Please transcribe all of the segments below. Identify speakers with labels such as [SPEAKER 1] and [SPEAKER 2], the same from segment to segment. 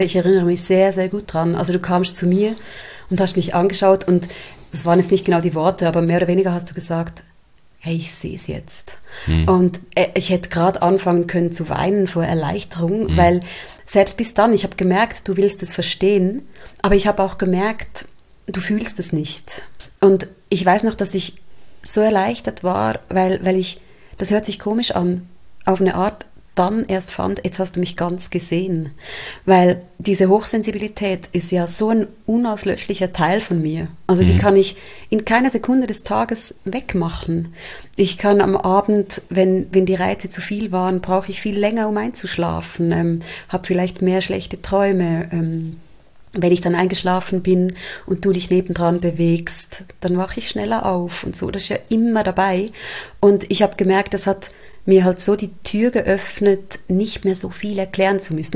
[SPEAKER 1] Ich erinnere mich sehr, sehr gut dran. Also du kamst zu mir und hast mich angeschaut und das waren jetzt nicht genau die Worte, aber mehr oder weniger hast du gesagt, hey, ich sehe es jetzt. Und ich hätte gerade anfangen können zu weinen vor Erleichterung, weil selbst bis dann, ich habe gemerkt, du willst es verstehen, aber ich habe auch gemerkt, du fühlst es nicht. Und ich weiß noch, dass ich so erleichtert war, weil ich, das hört sich komisch an, auf eine Art dann erst fand, jetzt hast du mich ganz gesehen. Weil diese Hochsensibilität ist ja so ein unauslöschlicher Teil von mir. Also die kann ich in keiner Sekunde des Tages wegmachen. Ich kann am Abend, wenn die Reize zu viel waren, brauche ich viel länger, um einzuschlafen, habe vielleicht mehr schlechte Träume. Wenn ich dann eingeschlafen bin und du dich nebendran bewegst, dann wache ich schneller auf und so. Das ist ja immer dabei. Und ich habe gemerkt, das hat mir halt so die Tür geöffnet, nicht mehr so viel erklären zu müssen.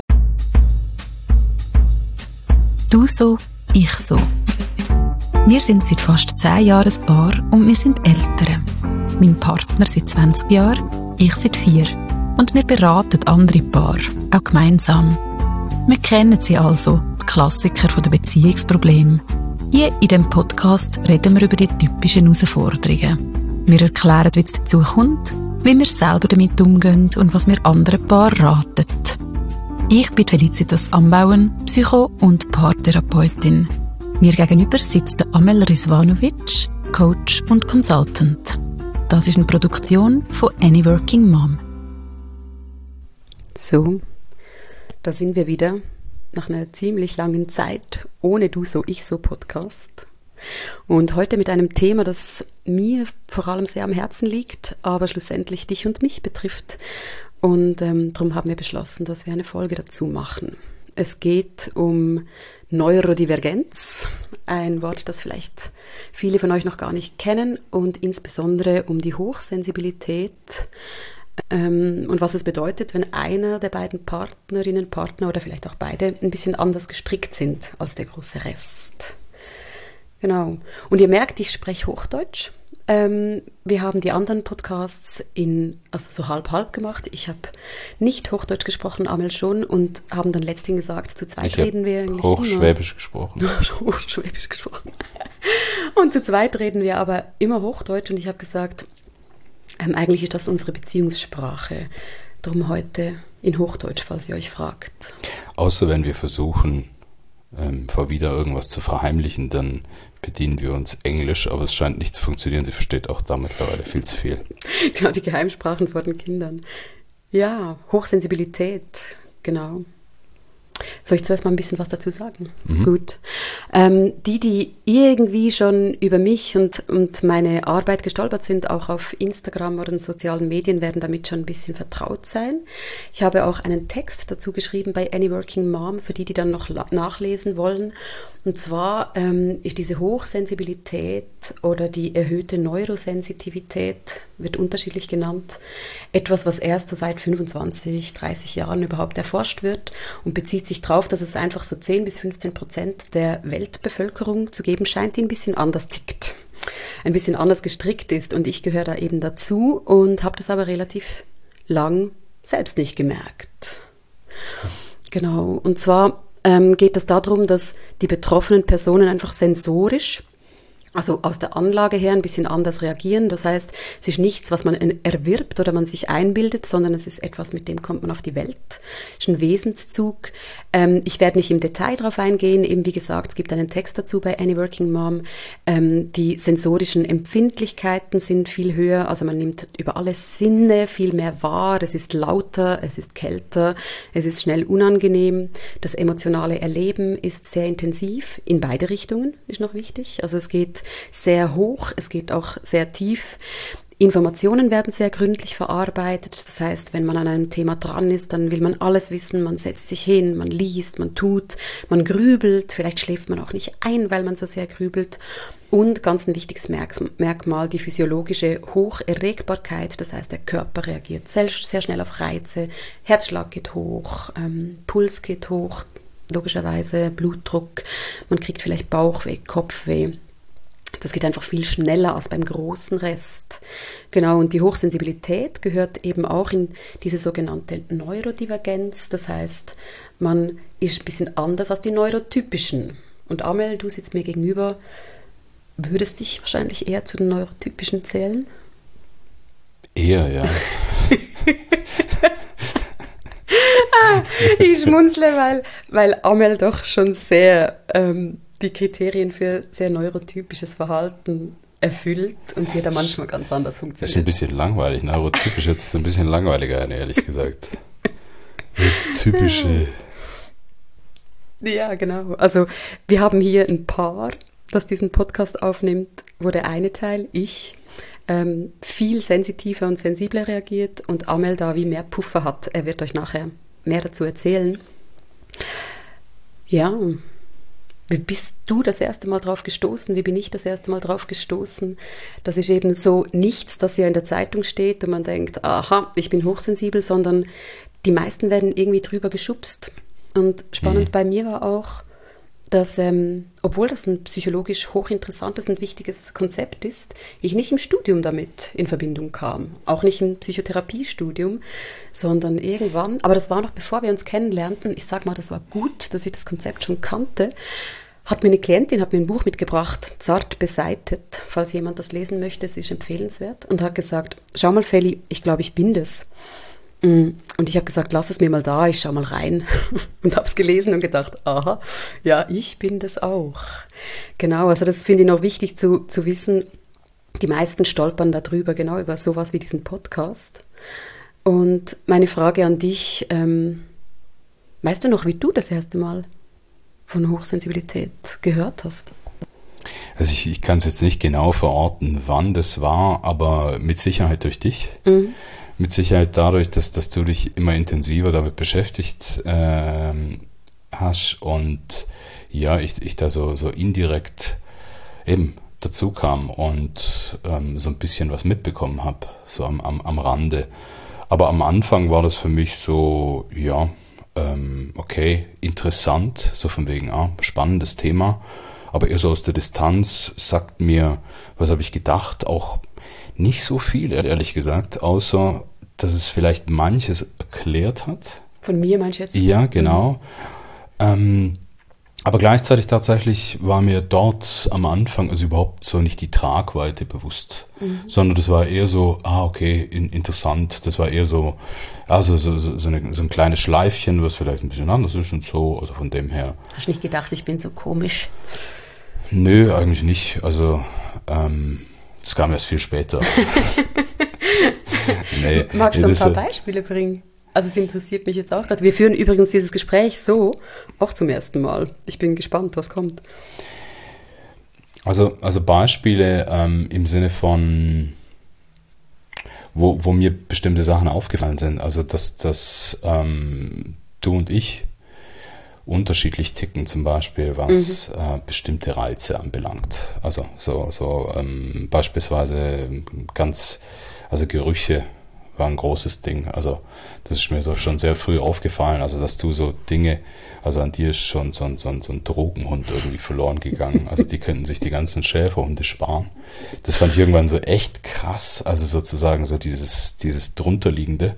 [SPEAKER 2] Du so, ich so. Wir sind seit fast 10 Jahren ein Paar und wir sind Eltern. Mein Partner seit 20 Jahren, ich seit 4. Und wir beraten andere Paare, auch gemeinsam. Wir kennen sie also, die Klassiker der Beziehungsprobleme. Hier in diesem Podcast reden wir über die typischen Herausforderungen. Wir erklären, wie es dazu kommt, wie wir selber damit umgehen und was wir anderen Paaren raten. Ich bin Felicitas Ambauen, Psycho- und Paartherapeutin. Mir gegenüber sitzt Amel Rizvanovic, Coach und Consultant. Das ist eine Produktion von Any Working Mom.
[SPEAKER 1] So, da sind wir wieder nach einer ziemlich langen Zeit ohne Du so, ich so Podcast. Und heute mit einem Thema, das mir vor allem sehr am Herzen liegt, aber schlussendlich dich und mich betrifft. Und darum haben wir beschlossen, dass wir eine Folge dazu machen. Es geht um Neurodivergenz, ein Wort, das vielleicht viele von euch noch gar nicht kennen, und insbesondere um die Hochsensibilität und was es bedeutet, wenn einer der beiden Partnerinnen, Partner oder vielleicht auch beide ein bisschen anders gestrickt sind als der große Rest. Genau. Und ihr merkt, ich spreche Hochdeutsch. Wir haben die anderen Podcasts also so halb-halb gemacht. Ich habe nicht Hochdeutsch gesprochen, Amel schon, und haben dann letztens gesagt, zu zweit reden wir eigentlich
[SPEAKER 3] Hochschwäbisch gesprochen.
[SPEAKER 1] Hochschwäbisch gesprochen. Und zu zweit reden wir aber immer Hochdeutsch, und ich habe gesagt, eigentlich ist das unsere Beziehungssprache. Darum heute in Hochdeutsch, falls ihr euch fragt.
[SPEAKER 3] Außer wenn wir versuchen, vor wieder irgendwas zu verheimlichen, dann bedienen wir uns Englisch, aber es scheint nicht zu funktionieren. Sie versteht auch da mittlerweile viel zu viel.
[SPEAKER 1] Genau, die Geheimsprachen vor den Kindern. Ja, Hochsensibilität, genau. Soll ich zuerst mal ein bisschen was dazu sagen? Gut. Die irgendwie schon über mich und meine Arbeit gestolpert sind, auch auf Instagram oder in sozialen Medien, werden damit schon ein bisschen vertraut sein. Ich habe auch einen Text dazu geschrieben bei Any Working Mom, für die dann noch nachlesen wollen. Und zwar ist diese Hochsensibilität oder die erhöhte Neurosensitivität, wird unterschiedlich genannt, etwas, was erst so seit 25, 30 Jahren überhaupt erforscht wird und bezieht sich darauf, dass es einfach so 10-15% der Weltbevölkerung zu geben scheint, die ein bisschen anders tickt, ein bisschen anders gestrickt ist. Und ich gehöre da eben dazu und habe das aber relativ lang selbst nicht gemerkt. Genau, und zwar geht es darum, dass die betroffenen Personen einfach sensorisch, also aus der Anlage her, ein bisschen anders reagieren. Das heißt, es ist nichts, was man erwirbt oder man sich einbildet, sondern es ist etwas, mit dem kommt man auf die Welt. Es ist ein Wesenszug. Ich werde nicht im Detail darauf eingehen. Eben wie gesagt, es gibt einen Text dazu bei Any Working Mom. Die sensorischen Empfindlichkeiten sind viel höher. Also man nimmt über alle Sinne viel mehr wahr. Es ist lauter, es ist kälter, es ist schnell unangenehm. Das emotionale Erleben ist sehr intensiv, in beide Richtungen, ist noch wichtig. Also es geht sehr hoch, es geht auch sehr tief. Informationen werden sehr gründlich verarbeitet. Das heißt, wenn man an einem Thema dran ist, dann will man alles wissen. Man setzt sich hin, man liest, man tut, man grübelt. Vielleicht schläft man auch nicht ein, weil man so sehr grübelt. Und ganz ein wichtiges Merkmal, die physiologische Hocherregbarkeit. Das heißt, der Körper reagiert sehr schnell auf Reize. Herzschlag geht hoch, Puls geht hoch, logischerweise Blutdruck. Man kriegt vielleicht Bauchweh, Kopfweh. Das geht einfach viel schneller als beim großen Rest. Genau, und die Hochsensibilität gehört eben auch in diese sogenannte Neurodivergenz. Das heißt, man ist ein bisschen anders als die Neurotypischen. Und Amel, du sitzt mir gegenüber, würdest dich wahrscheinlich eher zu den Neurotypischen zählen?
[SPEAKER 3] Eher, ja.
[SPEAKER 1] Ich schmunzle, weil Amel doch schon sehr die Kriterien für sehr neurotypisches Verhalten erfüllt und hier da manchmal ganz anders funktioniert.
[SPEAKER 3] Das ist ein bisschen langweilig. Neurotypisch jetzt ist ein bisschen langweiliger, ehrlich gesagt. Typische.
[SPEAKER 1] Ja, genau. Also wir haben hier ein Paar, das diesen Podcast aufnimmt, wo der eine Teil, ich, viel sensitiver und sensibler reagiert und Amel da wie mehr Puffer hat. Er wird euch nachher mehr dazu erzählen. Ja, wie bist du das erste Mal drauf gestoßen? Wie bin ich das erste Mal drauf gestoßen? Das ist eben so nichts, das ja in der Zeitung steht und man denkt, aha, ich bin hochsensibel, sondern die meisten werden irgendwie drüber geschubst. Und spannend bei mir war auch, dass, obwohl das ein psychologisch hochinteressantes und wichtiges Konzept ist, ich nicht im Studium damit in Verbindung kam. Auch nicht im Psychotherapiestudium, sondern irgendwann, aber das war noch bevor wir uns kennenlernten, ich sag mal, das war gut, dass ich das Konzept schon kannte, hat mir eine Klientin, hat mir ein Buch mitgebracht, Zart beseitet, falls jemand das lesen möchte, es ist empfehlenswert, und hat gesagt, schau mal Feli, ich glaube, ich bin das. Und ich habe gesagt, lass es mir mal da, ich schau mal rein und habe es gelesen und gedacht, aha, ja, ich bin das auch. Genau, also das finde ich noch wichtig zu wissen, die meisten stolpern darüber, genau, über sowas wie diesen Podcast. Und meine Frage an dich, weißt du noch, wie du das erste Mal von Hochsensibilität gehört hast?
[SPEAKER 3] Also ich kann es jetzt nicht genau verorten, wann das war, aber mit Sicherheit durch dich. Mit Sicherheit dadurch, dass du dich immer intensiver damit beschäftigt hast und ja, ich da so indirekt eben dazu kam und so ein bisschen was mitbekommen habe, so am Rande. Aber am Anfang war das für mich so, ja, okay, interessant, so von wegen, spannendes Thema, aber eher so aus der Distanz sagt mir, was habe ich gedacht, auch nicht so viel, ehrlich gesagt, außer, dass es vielleicht manches erklärt hat.
[SPEAKER 1] Von mir meinst du jetzt?
[SPEAKER 3] Ja, genau. Aber gleichzeitig tatsächlich war mir dort am Anfang also überhaupt so nicht die Tragweite bewusst, sondern das war eher so, okay, interessant, das war eher so, also so ein kleines Schleifchen, was vielleicht ein bisschen anders ist und so, also von dem her.
[SPEAKER 1] Hast du nicht gedacht, ich bin so komisch?
[SPEAKER 3] Nö, eigentlich nicht, also das kam erst viel später. Nee,
[SPEAKER 1] magst du ein paar Beispiele bringen? Also es interessiert mich jetzt auch gerade. Wir führen übrigens dieses Gespräch so, auch zum ersten Mal. Ich bin gespannt, was kommt.
[SPEAKER 3] Also Beispiele im Sinne von, wo mir bestimmte Sachen aufgefallen sind. Also dass du und ich unterschiedlich ticken, zum Beispiel, was bestimmte Reize anbelangt. Also so beispielsweise also Gerüche war ein großes Ding. Also das ist mir so schon sehr früh aufgefallen, also dass du so Dinge, also an dir ist schon so ein Drogenhund irgendwie verloren gegangen. Also die könnten sich die ganzen Schäferhunde sparen. Das fand ich irgendwann so echt krass, also sozusagen so dieses drunterliegende.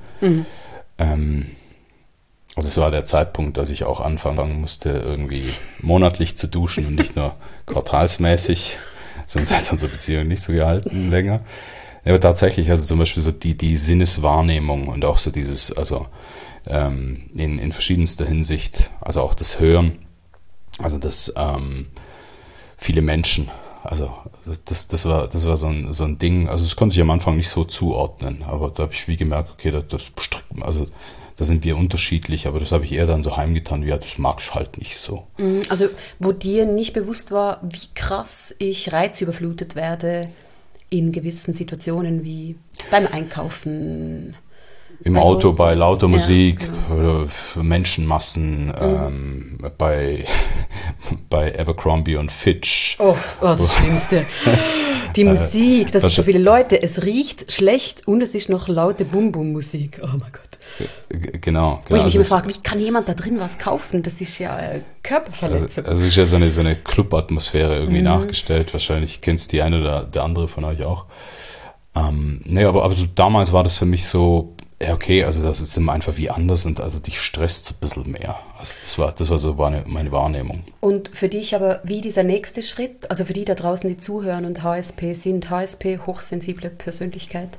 [SPEAKER 3] Also es war der Zeitpunkt, dass ich auch anfangen musste, irgendwie monatlich zu duschen und nicht nur quartalsmäßig, sonst hat unsere Beziehung nicht so gehalten länger. Aber tatsächlich, also zum Beispiel so die Sinneswahrnehmung und auch so dieses, also in verschiedenster Hinsicht, also auch das Hören, also das viele Menschen, also das war so ein Ding, also das konnte ich am Anfang nicht so zuordnen, aber da habe ich wie gemerkt, okay, da sind wir unterschiedlich, aber das habe ich eher dann so heimgetan, wie, ja, das mag ich halt nicht so.
[SPEAKER 1] Also wo dir nicht bewusst war, wie krass ich reizüberflutet werde in gewissen Situationen wie beim Einkaufen.
[SPEAKER 3] Im Auto, bei lauter Musik, oder Menschenmassen, bei Abercrombie und Fitch.
[SPEAKER 1] Oh, das Schlimmste. Die Musik, das sind so viele Leute, es riecht schlecht und es ist noch laute Bum-Bum-Musik. Oh mein Gott.
[SPEAKER 3] Genau.
[SPEAKER 1] Wo ich mich immer frage, wie kann jemand da drin was kaufen? Das ist ja Körperverletzung.
[SPEAKER 3] Also ist ja so eine Club-Atmosphäre irgendwie nachgestellt. Wahrscheinlich kennt es die eine oder der andere von euch auch. Nee, aber so damals war das für mich so, ja okay, also das ist immer einfach wie anders und also dich stresst ein bisschen mehr. Also das war so meine Wahrnehmung.
[SPEAKER 1] Und für dich aber, wie dieser nächste Schritt, also für die da draußen, die zuhören und HSP sind, HSP, hochsensible Persönlichkeit,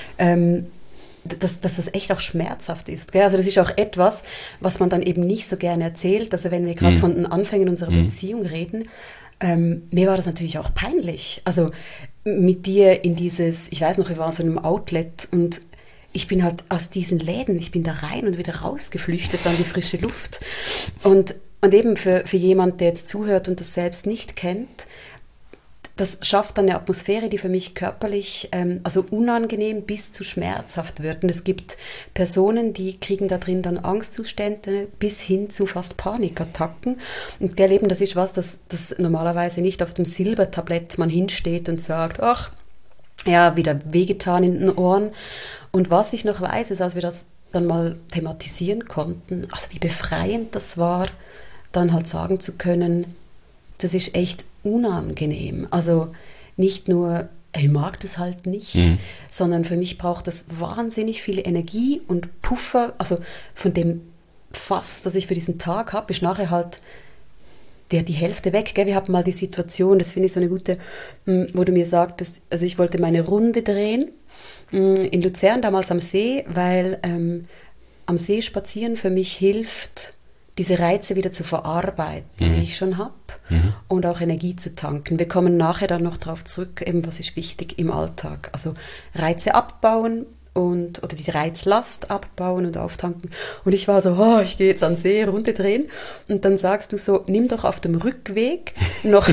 [SPEAKER 1] dass das echt auch schmerzhaft ist. Gell? Also das ist auch etwas, was man dann eben nicht so gerne erzählt. Also wenn wir gerade von den Anfängen unserer Beziehung reden, mir war das natürlich auch peinlich. Also mit dir in dieses, ich weiß noch, wir waren so in einem Outlet und ich bin halt aus diesen Läden, ich bin da rein und wieder rausgeflüchtet an die frische Luft. Und eben für jemand, der jetzt zuhört und das selbst nicht kennt, das schafft dann eine Atmosphäre, die für mich körperlich also unangenehm bis zu schmerzhaft wird. Und es gibt Personen, die kriegen da drin dann Angstzustände bis hin zu fast Panikattacken. Und gell, eben, das ist was, das normalerweise nicht auf dem Silbertablett man hinsteht und sagt, ach, ja, wieder wehgetan in den Ohren. Und was ich noch weiß, ist, als wir das dann mal thematisieren konnten, also wie befreiend das war, dann halt sagen zu können, das ist echt unangenehm. Also nicht nur, ich mag das halt nicht, sondern für mich braucht das wahnsinnig viel Energie und Puffer. Also von dem Fass, das ich für diesen Tag habe, ist nachher halt die Hälfte weg. Gell? Wir hatten mal die Situation, das finde ich so eine gute, wo du mir sagtest, also ich wollte meine Runde drehen in Luzern, damals am See, weil am See spazieren für mich hilft, diese Reize wieder zu verarbeiten, die ich schon habe, und auch Energie zu tanken. Wir kommen nachher dann noch darauf zurück, eben was ist wichtig im Alltag. Also Reize abbauen oder die Reizlast abbauen und auftanken. Und ich war so, ich gehe jetzt an den See, Runde drehen. Und dann sagst du so, nimm doch auf dem Rückweg noch,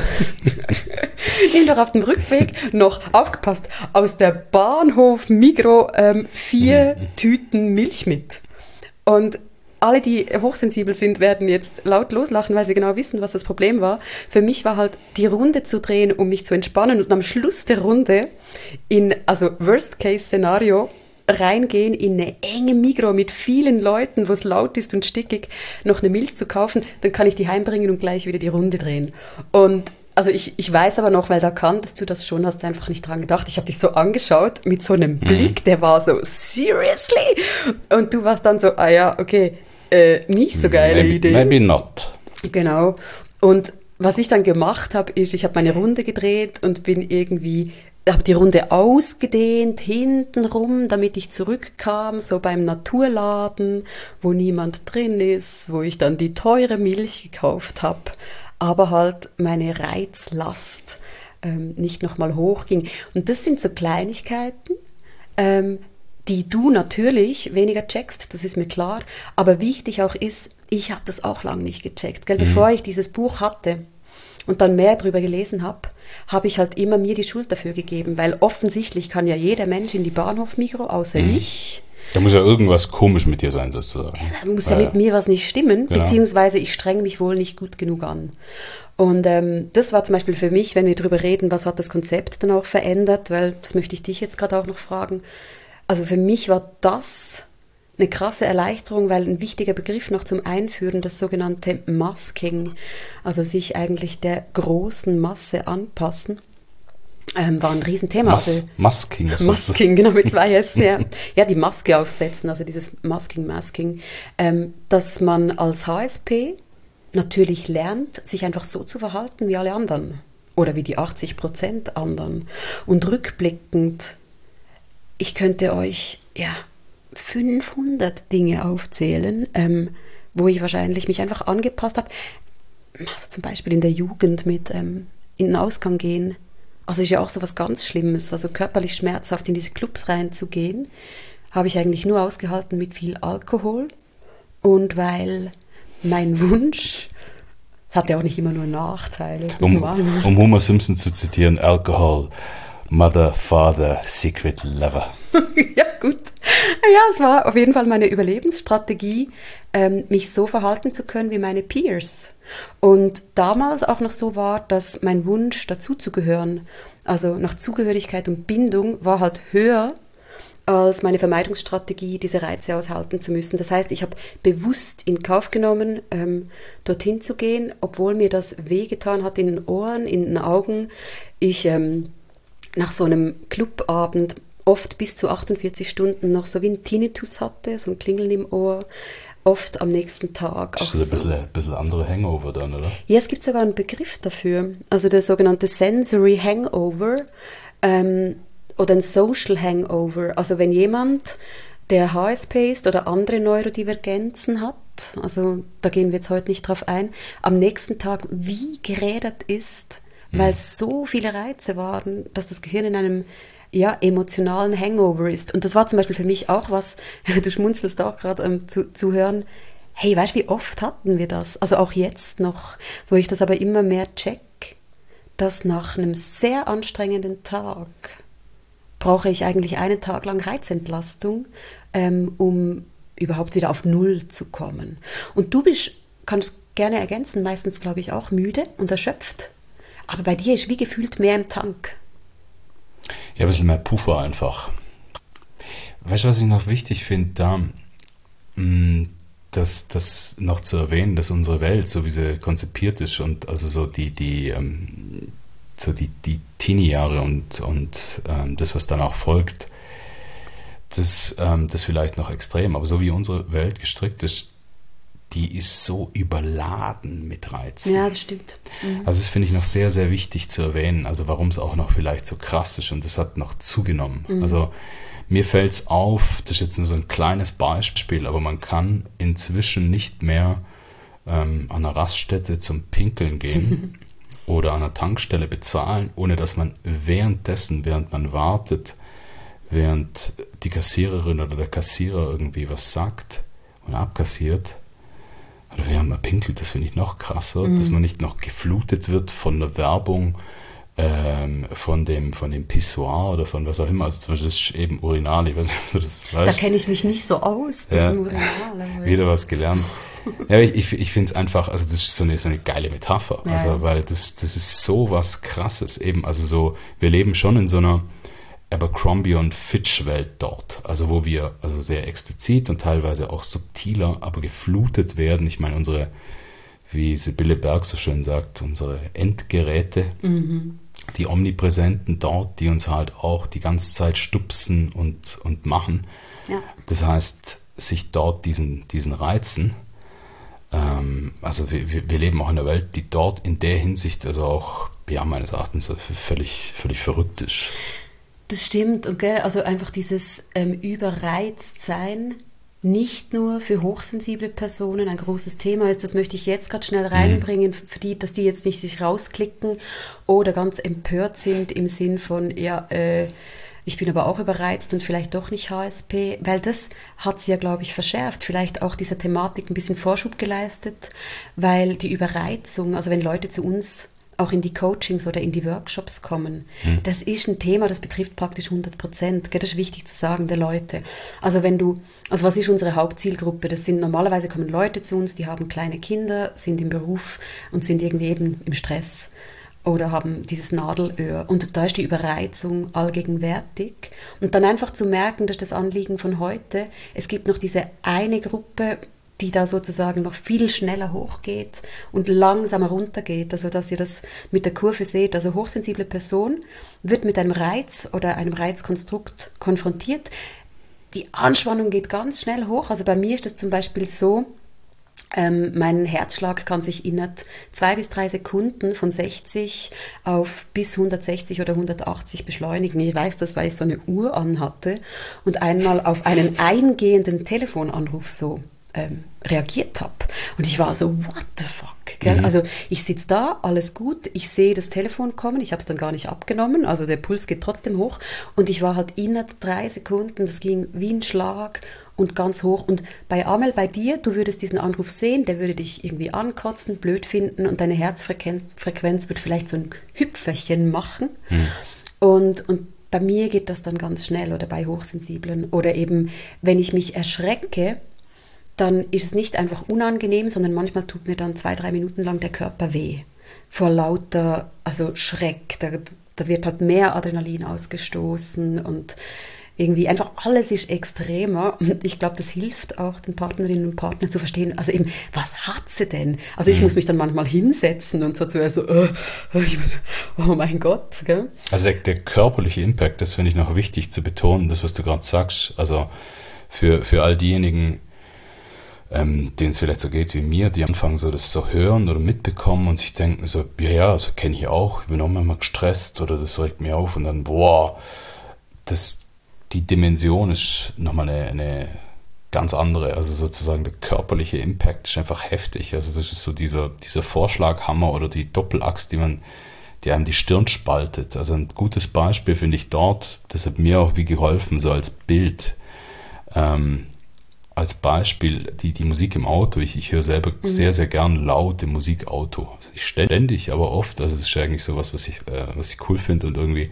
[SPEAKER 1] aufgepasst, aus der Bahnhof Migros 4 Tüten Milch mit. Und alle, die hochsensibel sind, werden jetzt laut loslachen, weil sie genau wissen, was das Problem war. Für mich war halt, die Runde zu drehen, um mich zu entspannen und am Schluss der Runde also Worst-Case-Szenario, reingehen in eine enge Migros mit vielen Leuten, wo es laut ist und stickig, noch eine Milch zu kaufen, dann kann ich die heimbringen und gleich wieder die Runde drehen. Und also ich weiß aber noch, weil da kanntest du das schon, hast einfach nicht dran gedacht. Ich habe dich so angeschaut mit so einem Blick, der war so, seriously? Und du warst dann so, ja, okay, nicht so geile Idee.
[SPEAKER 3] Maybe not.
[SPEAKER 1] Genau. Und was ich dann gemacht habe, ist, ich habe meine Runde gedreht und habe die Runde ausgedehnt hintenrum, damit ich zurückkam, so beim Naturladen, wo niemand drin ist, wo ich dann die teure Milch gekauft habe, aber halt meine Reizlast nicht nochmal hochging. Und das sind so Kleinigkeiten, die du natürlich weniger checkst, das ist mir klar, aber wichtig auch ist, ich habe das auch lange nicht gecheckt. Gell? Bevor ich dieses Buch hatte und dann mehr darüber gelesen habe, habe ich halt immer mir die Schuld dafür gegeben, weil offensichtlich kann ja jeder Mensch in die Bahnhof Migros, außer ich.
[SPEAKER 3] Da muss ja irgendwas komisch mit dir sein, sozusagen.
[SPEAKER 1] Da muss ja mit mir was nicht stimmen, genau. Beziehungsweise ich streng mich wohl nicht gut genug an. Und das war zum Beispiel für mich, wenn wir darüber reden, was hat das Konzept dann auch verändert, weil das möchte ich dich jetzt gerade auch noch fragen. Also für mich war das eine krasse Erleichterung, weil ein wichtiger Begriff noch zum Einführen, das sogenannte Masking, also sich eigentlich der großen Masse anpassen, war ein Riesenthema.
[SPEAKER 3] Masking.
[SPEAKER 1] Masking, genau, mit 2 S. Ja, die Maske aufsetzen, also dieses Masking, dass man als HSP natürlich lernt, sich einfach so zu verhalten wie alle anderen oder wie die 80% anderen. Und rückblickend, ich könnte euch 500 Dinge aufzählen, wo ich wahrscheinlich mich einfach angepasst habe. Also zum Beispiel in der Jugend mit in den Ausgang gehen. Also ist ja auch so was ganz Schlimmes, also körperlich schmerzhaft in diese Clubs reinzugehen, habe ich eigentlich nur ausgehalten mit viel Alkohol. Und weil mein Wunsch, es hat ja auch nicht immer nur Nachteile.
[SPEAKER 3] Um Homer Simpson zu zitieren, Alcohol, Mother, Father, Secret Lover.
[SPEAKER 1] Ja, gut. Ja, es war auf jeden Fall meine Überlebensstrategie, mich so verhalten zu können wie meine Peers. Und damals auch noch so war, dass mein Wunsch, dazuzugehören, also nach Zugehörigkeit und Bindung, war halt höher als meine Vermeidungsstrategie, diese Reize aushalten zu müssen. Das heißt, ich habe bewusst in Kauf genommen, dorthin zu gehen, obwohl mir das wehgetan hat in den Ohren, in den Augen. Ich nach so einem Clubabend oft bis zu 48 Stunden noch so wie ein Tinnitus hatte, so ein Klingeln im Ohr, oft am nächsten Tag.
[SPEAKER 3] Das ist ein bisschen andere Hangover dann, oder?
[SPEAKER 1] Ja, es gibt sogar einen Begriff dafür, also der sogenannte Sensory Hangover, oder ein Social Hangover. Also wenn jemand, der HSP ist oder andere Neurodivergenzen hat, also da gehen wir jetzt heute nicht drauf ein, am nächsten Tag wie gerädert ist, weil so viele Reize waren, dass das Gehirn in einem emotionalen Hangover ist. Und das war zum Beispiel für mich auch was, du schmunzelst auch gerade zu hören, hey, weißt du, wie oft hatten wir das? Also auch jetzt noch, wo ich das aber immer mehr check, dass nach einem sehr anstrengenden Tag brauche ich eigentlich einen Tag lang Reizentlastung, um überhaupt wieder auf Null zu kommen. Und du kannst gerne ergänzen, meistens glaube ich auch müde und erschöpft. Aber bei dir ist wie gefühlt mehr im Tank.
[SPEAKER 3] Ja, ein bisschen mehr Puffer einfach. Weißt du, was ich noch wichtig finde, das noch zu erwähnen, dass unsere Welt, so wie sie konzipiert ist und also so die Teenie-Jahre und das, was dann auch folgt, das vielleicht noch extrem, aber so wie unsere Welt gestrickt ist, die ist so überladen mit Reizen.
[SPEAKER 1] Ja, das stimmt.
[SPEAKER 3] Also das finde ich noch sehr, sehr wichtig zu erwähnen, also warum es auch noch vielleicht so krass ist und das hat noch zugenommen. Also mir fällt es auf, das ist jetzt nur so ein kleines Beispiel, aber man kann inzwischen nicht mehr an einer Raststätte zum Pinkeln gehen oder an einer Tankstelle bezahlen, ohne dass man während man wartet, während die Kassiererin oder der Kassierer irgendwie was sagt und abkassiert, oder während man pinkelt, das finde ich noch krasser, dass man nicht noch geflutet wird von der Werbung, von dem Pissoir oder von was auch immer. Also zum Beispiel das ist eben Urinal, ich weiß nicht, ob du das weißt.
[SPEAKER 1] Da kenne ich mich nicht so aus mit dem Urinal.
[SPEAKER 3] Wieder was gelernt. Ja, ich finde es einfach, also das ist so eine geile Metapher, also weil das ist so was Krasses eben, also so, wir leben schon in so einer Abercrombie und Fitch-Welt dort, also wo wir also sehr explizit und teilweise auch subtiler, aber geflutet werden. Ich meine, unsere, wie Sibylle Berg so schön sagt, unsere Endgeräte, die Omnipräsenten dort, die uns halt auch die ganze Zeit stupsen und machen. Ja. Das heißt, sich dort diesen Reizen, also wir leben auch in einer Welt, die dort in der Hinsicht also auch, ja, meines Erachtens völlig verrückt ist.
[SPEAKER 1] Das stimmt, und also einfach dieses Überreiztsein nicht nur für hochsensible Personen ein großes Thema ist, das möchte ich jetzt gerade schnell reinbringen, für die, dass die jetzt nicht sich rausklicken oder ganz empört sind im Sinn von, ich bin aber auch überreizt und vielleicht doch nicht HSP, weil das hat sie ja, glaube ich, verschärft, vielleicht auch dieser Thematik ein bisschen Vorschub geleistet, weil die Überreizung, also wenn Leute zu uns auch in die Coachings oder in die Workshops kommen. Das ist ein Thema, das betrifft praktisch 100%. Das ist wichtig zu sagen, der Leute. Also was ist unsere Hauptzielgruppe? Das sind normalerweise kommen Leute zu uns, die haben kleine Kinder, sind im Beruf und sind irgendwie eben im Stress oder haben dieses Nadelöhr. Und da ist die Überreizung allgegenwärtig. Und dann einfach zu merken, das ist das Anliegen von heute, es gibt noch diese eine Gruppe, die da sozusagen noch viel schneller hochgeht und langsamer runtergeht, also dass ihr das mit der Kurve seht. Also hochsensible Person wird mit einem Reiz oder einem Reizkonstrukt konfrontiert. Die Anspannung geht ganz schnell hoch. Also bei mir ist das zum Beispiel so, mein Herzschlag kann sich innerhalb 2 bis 3 Sekunden von 60 auf bis 160 oder 180 beschleunigen. Ich weiß das, weil ich so eine Uhr anhatte und einmal auf einen eingehenden Telefonanruf so reagiert habe. Und ich war so, what the fuck? Gell? Also ich sitze da, alles gut, ich sehe das Telefon kommen, ich habe es dann gar nicht abgenommen, also der Puls geht trotzdem hoch und ich war halt innerhalb 3 Sekunden, das ging wie ein Schlag und ganz hoch. Und bei Amel, bei dir, du würdest diesen Anruf sehen, der würde dich irgendwie ankotzen, blöd finden und deine Herzfrequenz wird vielleicht so ein Hüpferchen machen. Und bei mir geht das dann ganz schnell oder bei Hochsensiblen. Oder eben, wenn ich mich erschrecke, dann ist es nicht einfach unangenehm, sondern manchmal tut mir dann 2-3 Minuten lang der Körper weh. Vor lauter, also Schreck. Da wird halt mehr Adrenalin ausgestoßen und irgendwie einfach alles ist extremer. Und ich glaube, das hilft auch den Partnerinnen und Partnern zu verstehen, also eben, was hat sie denn? Also ich muss mich dann manchmal hinsetzen und so zuerst so, oh mein Gott. Gell?
[SPEAKER 3] Also der körperliche Impact, das finde ich noch wichtig zu betonen, das, was du gerade sagst, also für all diejenigen, denen es vielleicht so geht wie mir, die anfangen so das so hören oder mitbekommen und sich denken so, ja, das kenne ich auch, ich bin auch manchmal gestresst oder das regt mich auf und dann, boah, die Dimension ist nochmal eine ganz andere, also sozusagen der körperliche Impact ist einfach heftig, also das ist so dieser Vorschlaghammer oder die Doppelaxt, die einem die Stirn spaltet, also ein gutes Beispiel finde ich dort, das hat mir auch wie geholfen, so als Bild, als Beispiel die Musik im Auto. Ich höre selber sehr, sehr gern laute Musikauto. Also nicht ständig, aber oft. Also es ist eigentlich sowas, was ich cool finde und irgendwie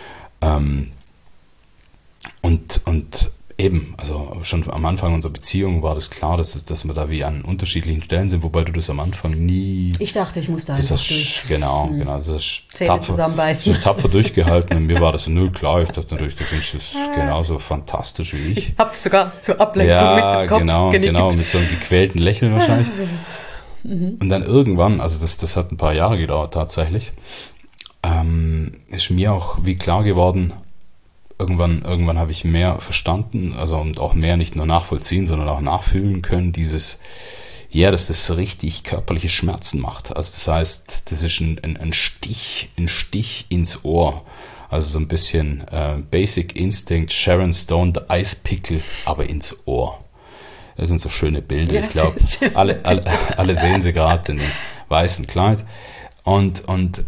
[SPEAKER 3] und eben, also schon am Anfang unserer Beziehung war das klar, dass wir da wie an unterschiedlichen Stellen sind, wobei du das am Anfang nie...
[SPEAKER 1] Ich dachte, ich muss da einfach durch.
[SPEAKER 3] Genau, das ist
[SPEAKER 1] Zähne zusammenbeißen.
[SPEAKER 3] tapfer durchgehalten und mir war das null klar. Ich dachte natürlich, du findest das genauso fantastisch wie ich.
[SPEAKER 1] Ich habe sogar zur Ablenkung mit dem Kopf genickt. Genau, mit so einem gequälten Lächeln wahrscheinlich. Und dann irgendwann, also das hat ein paar Jahre gedauert tatsächlich, ist mir auch wie klar geworden, Irgendwann habe ich mehr verstanden, also und auch mehr nicht nur nachvollziehen, sondern auch nachfühlen können, dass das richtig körperliche Schmerzen macht. Also das heißt, das ist ein Stich ins Ohr. Also so ein bisschen Basic Instinct, Sharon Stone, The Ice Pickle, aber ins Ohr. Das sind so schöne Bilder. Ja, ich glaube, alle sehen sie gerade in dem weißen Kleid. Und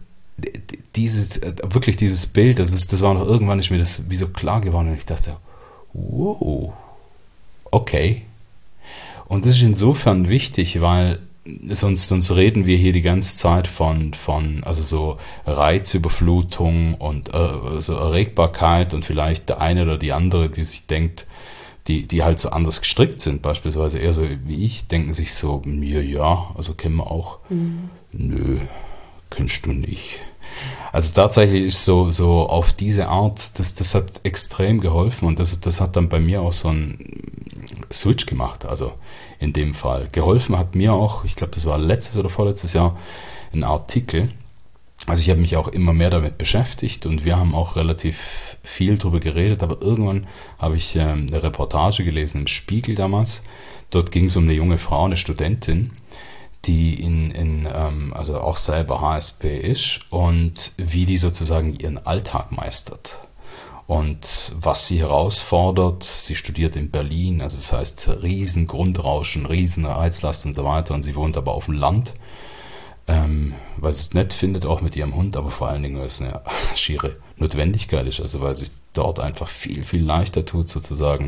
[SPEAKER 1] dieses Bild, das war noch irgendwann, ist mir das wie so klar geworden und ich dachte, wow, okay. Und das ist insofern wichtig, weil sonst reden wir hier die ganze Zeit von also so Reizüberflutung und so Erregbarkeit und vielleicht der eine oder die andere, die sich denkt, die halt so anders gestrickt sind, beispielsweise eher so wie ich, denken sich so, ja, also kennen wir auch, nö, kennst du nicht. Also tatsächlich ist so auf diese Art, das hat extrem geholfen und das hat dann bei mir auch so einen Switch gemacht, also in dem Fall. Geholfen hat mir auch, ich glaube, das war letztes oder vorletztes Jahr, ein Artikel. Also ich habe mich auch immer mehr damit beschäftigt und wir haben auch relativ viel drüber geredet, aber irgendwann habe ich eine Reportage gelesen im Spiegel damals. Dort ging es um eine junge Frau, eine Studentin, die also auch selber HSP ist und wie die sozusagen ihren Alltag meistert und was sie herausfordert. Sie studiert in Berlin, also das heißt riesen Grundrauschen, riesen Reizlast und so weiter und sie wohnt aber auf dem Land, weil sie es nett findet, auch mit ihrem Hund, aber vor allen Dingen, weil es eine schiere Notwendigkeit ist, also weil es sich dort einfach viel, viel leichter tut, sozusagen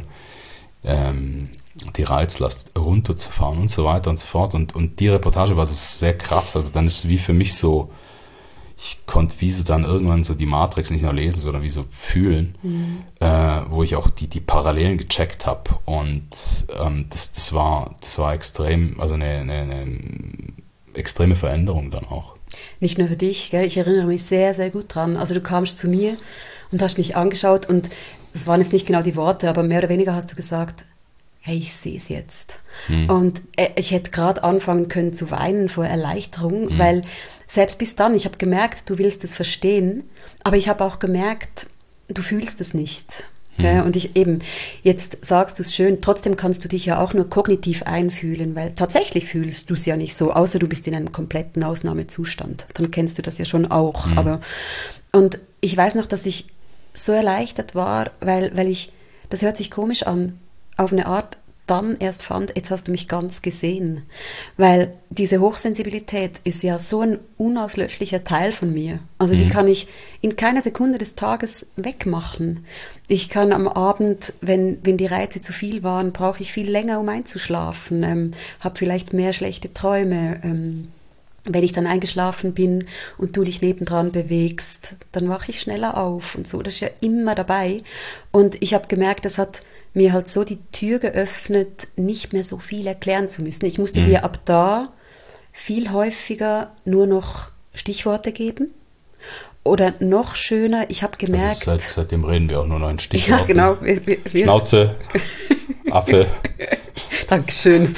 [SPEAKER 1] die Reizlast runterzufahren und so weiter und so fort. Und die Reportage war so sehr krass. Also dann ist es wie für mich so, ich konnte wie so dann irgendwann so die Matrix nicht nur lesen, sondern wie so fühlen, wo ich auch die Parallelen gecheckt habe. Und das war extrem, also eine extreme Veränderung dann auch. Nicht nur für dich, gell? Ich erinnere mich sehr, sehr gut dran. Also du kamst zu mir und hast mich angeschaut und das waren jetzt nicht genau die Worte, aber mehr oder weniger hast du gesagt, hey, ich sehe es jetzt. Und ich hätte gerade anfangen können zu weinen vor Erleichterung, weil selbst bis dann, ich habe gemerkt, du willst es verstehen, aber ich habe auch gemerkt, du fühlst es nicht. Ja, und jetzt sagst du es schön, trotzdem kannst du dich ja auch nur kognitiv einfühlen, weil tatsächlich fühlst du es ja nicht so, außer du bist in einem kompletten Ausnahmezustand. Dann kennst du das ja schon auch. Und ich weiß noch, dass ich so erleichtert war, weil ich, das hört sich komisch an, auf eine Art dann erst fand, jetzt hast du mich ganz gesehen. Weil diese Hochsensibilität ist ja so ein unauslöschlicher Teil von mir. Also die kann ich in keiner Sekunde des Tages wegmachen. Ich kann am Abend, wenn die Reize zu viel waren, brauche ich viel länger, um einzuschlafen, habe vielleicht mehr schlechte Träume. Wenn ich dann eingeschlafen bin und du dich nebendran bewegst, dann wache ich schneller auf und so. Das ist ja immer dabei. Und ich habe gemerkt, das hat mir halt so die Tür geöffnet, nicht mehr so viel erklären zu müssen. Ich musste dir ab da viel häufiger nur noch Stichworte geben oder noch schöner, ich habe gemerkt...
[SPEAKER 3] Also seitdem reden wir auch nur noch in Stichworten.
[SPEAKER 1] Ja, genau.
[SPEAKER 3] Schnauze, Affe.
[SPEAKER 1] Dankeschön.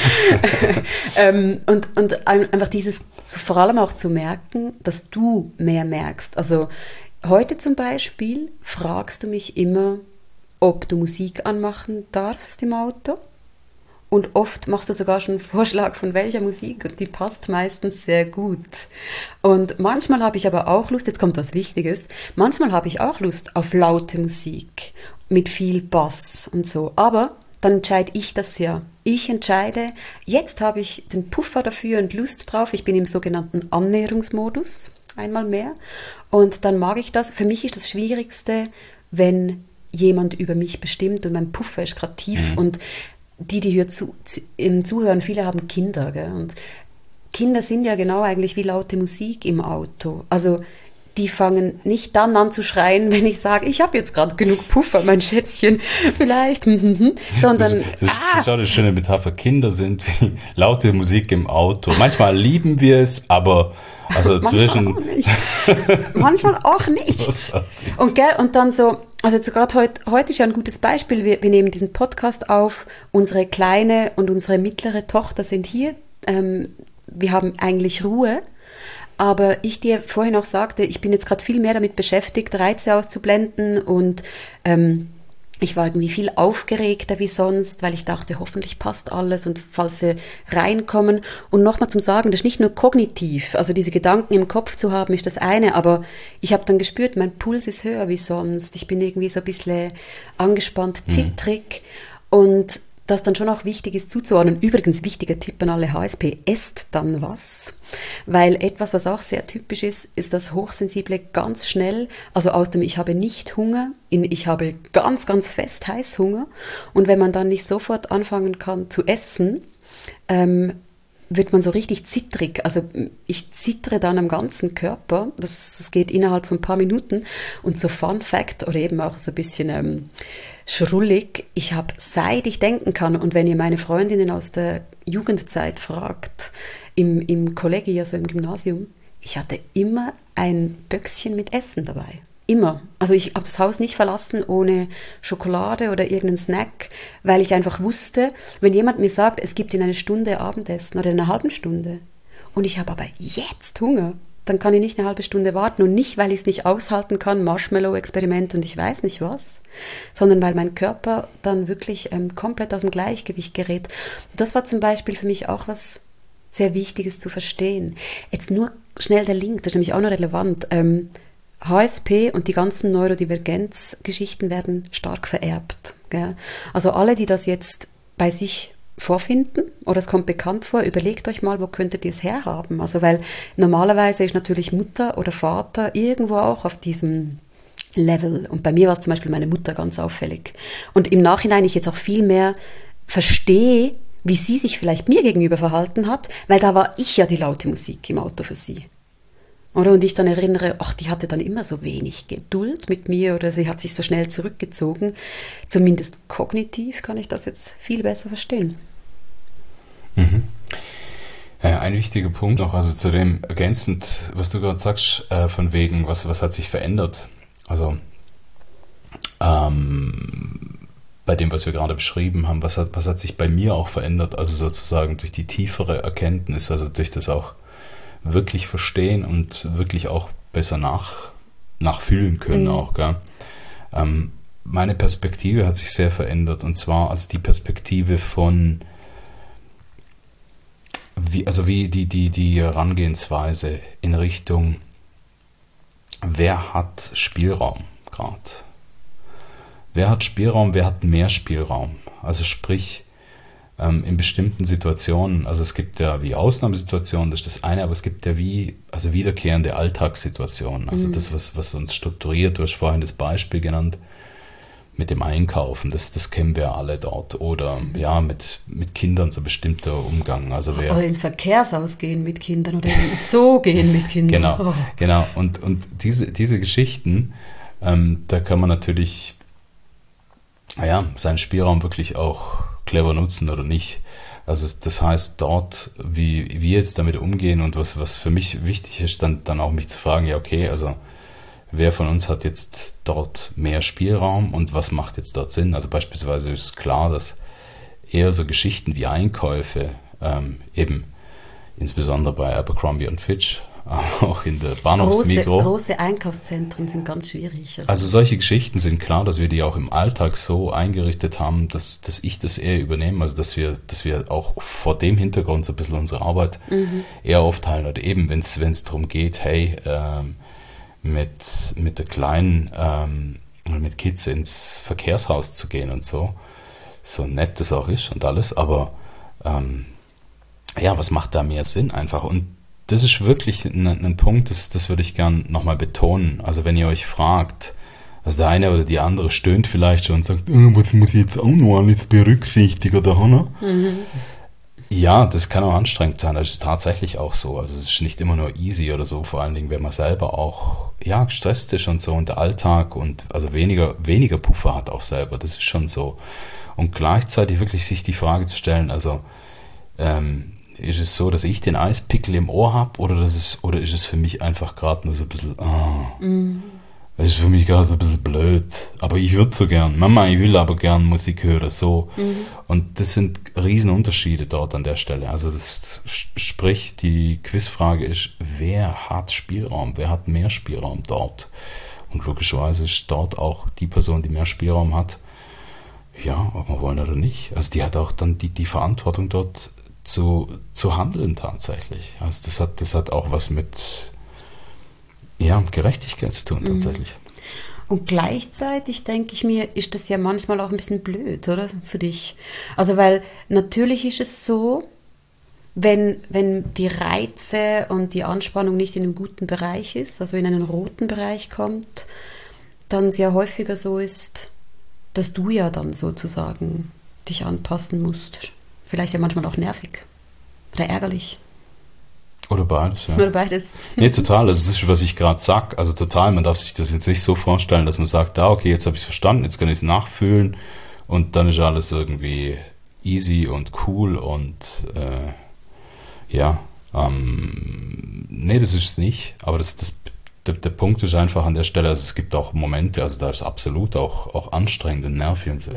[SPEAKER 1] und einfach dieses, vor allem auch zu merken, dass du mehr merkst. Also heute zum Beispiel fragst du mich immer, ob du Musik anmachen darfst im Auto. Und oft machst du sogar schon einen Vorschlag von welcher Musik und die passt meistens sehr gut. Und manchmal habe ich aber auch Lust, jetzt kommt was Wichtiges, manchmal habe ich auch Lust auf laute Musik mit viel Bass und so. Aber dann entscheide ich das ja. Ich entscheide, jetzt habe ich den Puffer dafür und Lust drauf. Ich bin im sogenannten Annäherungsmodus, einmal mehr. Und dann mag ich das. Für mich ist das Schwierigste, wenn jemand über mich bestimmt und mein Puffer ist gerade tief und die hier im Zuhören, viele haben Kinder, gell? Und Kinder sind ja genau eigentlich wie laute Musik im Auto. Also die fangen nicht dann an zu schreien, wenn ich sage, ich habe jetzt gerade genug Puffer, mein Schätzchen, vielleicht, sondern...
[SPEAKER 3] Das ist auch eine schöne Metapher. Kinder sind wie laute Musik im Auto. Manchmal lieben wir es, aber also zwischen...
[SPEAKER 1] Manchmal auch nicht. Und dann so... Also jetzt gerade heute ist ja ein gutes Beispiel. Wir nehmen diesen Podcast auf. Unsere kleine und unsere mittlere Tochter sind hier. Wir haben eigentlich Ruhe. Aber ich dir vorhin auch sagte, ich bin jetzt gerade viel mehr damit beschäftigt, Reize auszublenden. Und ich war irgendwie viel aufgeregter wie sonst, weil ich dachte, hoffentlich passt alles und falls sie reinkommen. Und nochmal zum Sagen, das ist nicht nur kognitiv, also diese Gedanken im Kopf zu haben, ist das eine, aber ich habe dann gespürt, mein Puls ist höher wie sonst. Ich bin irgendwie so ein bisschen angespannt, zittrig und das dann schon auch wichtig ist zuzuordnen. Übrigens, wichtiger Tipp an alle HSP, esst dann was. Weil etwas, was auch sehr typisch ist, ist das Hochsensible ganz schnell, also aus dem ich habe nicht Hunger, in ich habe ganz, ganz fest Heißhunger. Und wenn man dann nicht sofort anfangen kann zu essen, wird man so richtig zittrig. Also ich zittere dann am ganzen Körper. Das geht innerhalb von ein paar Minuten. Und so Fun Fact oder eben auch so ein bisschen schrullig, ich habe, seit ich denken kann, und wenn ihr meine Freundinnen aus der Jugendzeit fragt, im Kollegium, also im Gymnasium, ich hatte immer ein Böckchen mit Essen dabei. Immer. Also ich habe das Haus nicht verlassen ohne Schokolade oder irgendeinen Snack, weil ich einfach wusste, wenn jemand mir sagt, es gibt in einer Stunde Abendessen oder in einer halben Stunde und ich habe aber jetzt Hunger, dann kann ich nicht eine halbe Stunde warten und nicht, weil ich es nicht aushalten kann, Marshmallow-Experiment und ich weiß nicht was, sondern weil mein Körper dann wirklich komplett aus dem Gleichgewicht gerät. Das war zum Beispiel für mich auch was sehr Wichtiges zu verstehen. Jetzt nur schnell der Link, das ist nämlich auch noch relevant. HSP und die ganzen Neurodivergenz-Geschichten werden stark vererbt. Gell? Also alle, die das jetzt bei sich vorfinden oder es kommt bekannt vor, überlegt euch mal, wo könntet ihr es herhaben? Also weil normalerweise ist natürlich Mutter oder Vater irgendwo auch auf diesem Level. Und bei mir war es zum Beispiel meine Mutter ganz auffällig. Und im Nachhinein ich jetzt auch viel mehr verstehe, wie sie sich vielleicht mir gegenüber verhalten hat, weil da war ich ja die laute Musik im Auto für sie. Oder? Und ich dann erinnere, ach, die hatte dann immer so wenig Geduld mit mir oder sie hat sich so schnell zurückgezogen. Zumindest kognitiv kann ich das jetzt viel besser verstehen.
[SPEAKER 3] Mhm. Ein wichtiger Punkt noch, also zu dem ergänzend, was du gerade sagst, von wegen, was hat sich verändert? Also bei dem, was wir gerade beschrieben haben, was hat sich bei mir auch verändert? Also sozusagen durch die tiefere Erkenntnis, also durch das auch wirklich verstehen und wirklich auch besser nachfühlen können auch. Gell? Meine Perspektive hat sich sehr verändert und zwar also die Perspektive von wie die Herangehensweise in Richtung, wer hat Spielraum gerade? Wer hat Spielraum, wer hat mehr Spielraum? Also sprich, in bestimmten Situationen, also es gibt ja wie Ausnahmesituationen, das ist das eine, aber es gibt ja also wiederkehrende Alltagssituationen. Also das, was uns strukturiert, du hast vorhin das Beispiel genannt, mit dem Einkaufen, das kennen wir alle dort. Oder ja, mit Kindern so bestimmter Umgang. Also
[SPEAKER 1] oder ins Verkehrshaus gehen mit Kindern oder in den Zoo gehen mit Kindern.
[SPEAKER 3] Genau. Und diese Geschichten, da kann man natürlich seinen Spielraum wirklich auch clever nutzen oder nicht. Also das heißt dort, wie wir jetzt damit umgehen und was für mich wichtig ist, dann auch mich zu fragen, ja okay, also wer von uns hat jetzt dort mehr Spielraum und was macht jetzt dort Sinn. Also beispielsweise ist klar, dass eher so Geschichten wie Einkäufe, eben insbesondere bei Abercrombie & Fitch, auch in der Bahnhofsmigros.
[SPEAKER 1] Große Einkaufszentren sind ganz schwierig.
[SPEAKER 3] Also solche Geschichten sind klar, dass wir die auch im Alltag so eingerichtet haben, dass ich das eher übernehme, also dass wir auch vor dem Hintergrund so ein bisschen unsere Arbeit eher aufteilen. Oder eben, wenn es darum geht, hey, mit der Kleinen, mit Kids ins Verkehrshaus zu gehen und so nett das auch ist und alles, aber was macht da mehr Sinn einfach? Und das ist wirklich ein Punkt, das würde ich gern nochmal betonen. Also wenn ihr euch fragt, also der eine oder die andere stöhnt vielleicht schon und sagt, was muss ich jetzt auch noch alles berücksichtigen da, ne? Ja, das kann auch anstrengend sein. Das ist tatsächlich auch so. Also es ist nicht immer nur easy oder so, vor allen Dingen, wenn man selber auch gestresst ist und so und der Alltag und also weniger Puffer hat auch selber. Das ist schon so. Und gleichzeitig wirklich sich die Frage zu stellen, also ist es so, dass ich den Eispickel im Ohr habe oder ist es für mich einfach gerade nur so ein bisschen, das ist für mich gerade so ein bisschen blöd, aber ich würde so gern, Mama, ich will aber gern Musik hören, so. Und das sind Riesenunterschiede dort an der Stelle. Also sprich, die Quizfrage ist, wer hat Spielraum, wer hat mehr Spielraum dort? Und logischerweise ist dort auch die Person, die mehr Spielraum hat, ja, ob wir wollen oder nicht. Also die hat auch dann die Verantwortung dort zu handeln tatsächlich. Also das hat auch was mit Gerechtigkeit zu tun tatsächlich.
[SPEAKER 1] Und gleichzeitig denke ich mir, ist das ja manchmal auch ein bisschen blöd, oder? Für dich. Also weil natürlich ist es so, wenn die Reize und die Anspannung nicht in einem guten Bereich ist, also in einen roten Bereich kommt, dann es ja häufiger so ist, dass du ja dann sozusagen dich anpassen musst. Vielleicht ja manchmal auch nervig oder ärgerlich.
[SPEAKER 3] Oder beides, ja.
[SPEAKER 1] Oder beides.
[SPEAKER 3] Nee, total. Das ist, was ich gerade sage. Also total, man darf sich das jetzt nicht so vorstellen, dass man sagt, okay, jetzt habe ich es verstanden, jetzt kann ich es nachfühlen und dann ist alles irgendwie easy und cool und nee, das ist es nicht. Aber der Punkt ist einfach an der Stelle, also es gibt auch Momente, also da ist absolut auch anstrengend und nervig und so.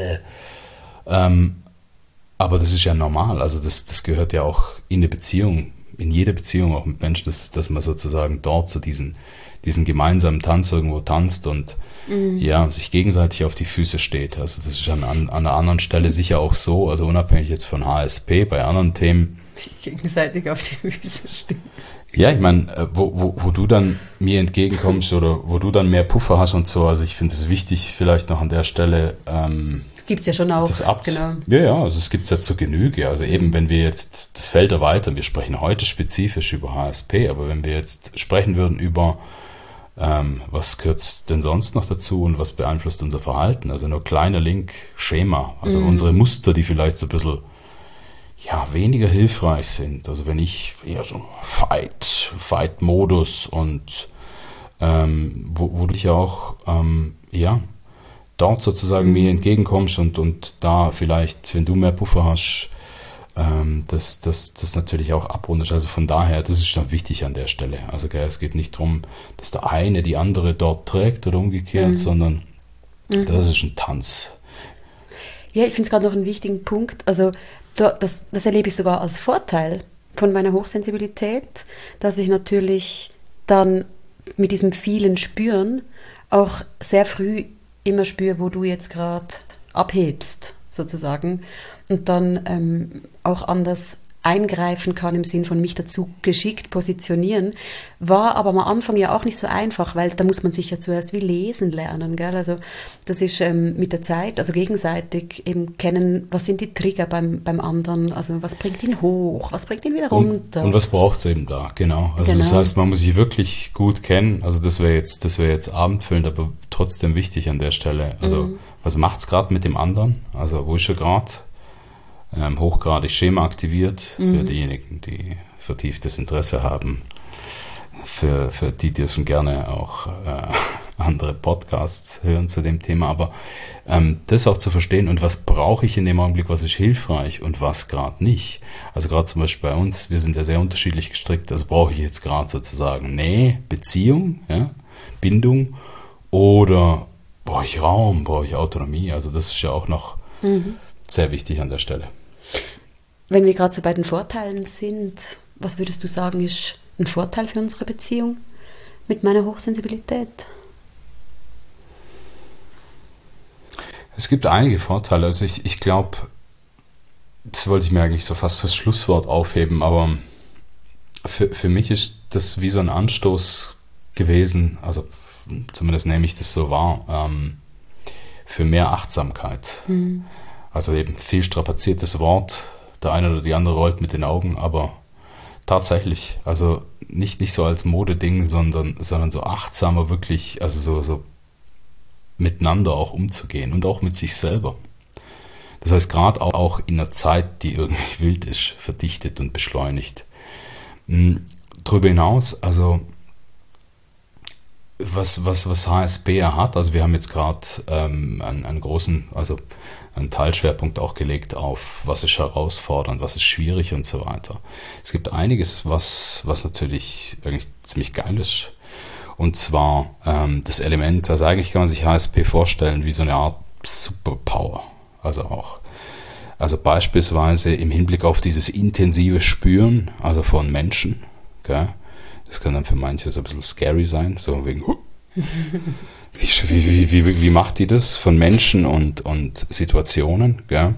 [SPEAKER 3] Aber das ist ja normal, also das gehört ja auch in eine Beziehung, in jeder Beziehung auch mit Menschen, dass man sozusagen dort so diesen gemeinsamen Tanz irgendwo tanzt und sich gegenseitig auf die Füße steht. Also das ist an einer anderen Stelle sicher auch so, also unabhängig jetzt von HSP, bei anderen Themen.
[SPEAKER 1] Sich gegenseitig auf die Füße steht.
[SPEAKER 3] Ja, ich meine, wo du dann mir entgegenkommst oder wo du dann mehr Puffer hast und so, also ich finde es wichtig, vielleicht noch an der Stelle
[SPEAKER 1] das gibt es ja schon auch.
[SPEAKER 3] Genau. Ja, also es gibt es ja zur Genüge. Also eben, wenn wir jetzt das Feld erweitern, wir sprechen heute spezifisch über HSP, aber wenn wir jetzt sprechen würden über was gehört denn sonst noch dazu und was beeinflusst unser Verhalten, also nur kleiner Link, Schema, also unsere Muster, die vielleicht so ein bisschen weniger hilfreich sind. Also wenn ich eher so Fight-Modus und wo du dich ja auch dort sozusagen mir entgegenkommst und da vielleicht, wenn du mehr Puffer hast, das natürlich auch abrundest. Also von daher, das ist dann wichtig an der Stelle. Also es geht nicht darum, dass der eine die andere dort trägt oder umgekehrt, sondern das ist ein Tanz.
[SPEAKER 1] Ja, ich finde es gerade noch einen wichtigen Punkt. Also das erlebe ich sogar als Vorteil von meiner Hochsensibilität, dass ich natürlich dann mit diesem vielen Spüren auch sehr früh immer spüre, wo du jetzt gerade abhebst, sozusagen. Und dann auch anders eingreifen kann im Sinn von mich dazu geschickt positionieren, war aber am Anfang ja auch nicht so einfach, weil da muss man sich ja zuerst wie lesen lernen, gell? Also das ist mit der Zeit, also gegenseitig eben kennen, was sind die Trigger beim anderen, also was bringt ihn hoch, was bringt ihn wieder runter.
[SPEAKER 3] Und was braucht es eben da, genau. Also das heißt, man muss sich wirklich gut kennen, also das wäre jetzt abendfüllend, aber trotzdem wichtig an der Stelle. Also was macht es gerade mit dem anderen, also wo ist er gerade? Hochgradig Schema aktiviert, für diejenigen, die vertieftes Interesse haben. Für die dürfen gerne auch andere Podcasts hören zu dem Thema, aber das auch zu verstehen und was brauche ich in dem Augenblick, was ist hilfreich und was gerade nicht. Also gerade zum Beispiel bei uns, wir sind ja sehr unterschiedlich gestrickt, also brauche ich jetzt gerade sozusagen Beziehung, Bindung oder brauche ich Raum, brauche ich Autonomie? Also das ist ja auch noch sehr wichtig an der Stelle.
[SPEAKER 1] Wenn wir gerade so bei den Vorteilen sind, was würdest du sagen, ist ein Vorteil für unsere Beziehung mit meiner Hochsensibilität?
[SPEAKER 3] Es gibt einige Vorteile. Also ich glaube, das wollte ich mir eigentlich so fast fürs Schlusswort aufheben, aber für mich ist das wie so ein Anstoß gewesen, also zumindest nehme ich das so wahr, für mehr Achtsamkeit. Also eben viel strapaziertes Wort, der eine oder die andere rollt mit den Augen, aber tatsächlich, also nicht so als Modeding, sondern so achtsamer wirklich, also so miteinander auch umzugehen und auch mit sich selber. Das heißt, gerade auch in einer Zeit, die irgendwie wild ist, verdichtet und beschleunigt. Darüber hinaus, also was HSP ja hat, also wir haben jetzt gerade einen großen, also einen Teilschwerpunkt auch gelegt auf, was ist herausfordernd, was ist schwierig und so weiter. Es gibt einiges, was natürlich eigentlich ziemlich geil ist. Und zwar das Element, also eigentlich kann man sich HSP vorstellen wie so eine Art Superpower. Also beispielsweise im Hinblick auf dieses intensive Spüren, also von Menschen, gell? Das kann dann für manche so ein bisschen scary sein, so wegen, wie macht die das? Von Menschen und Situationen, gell?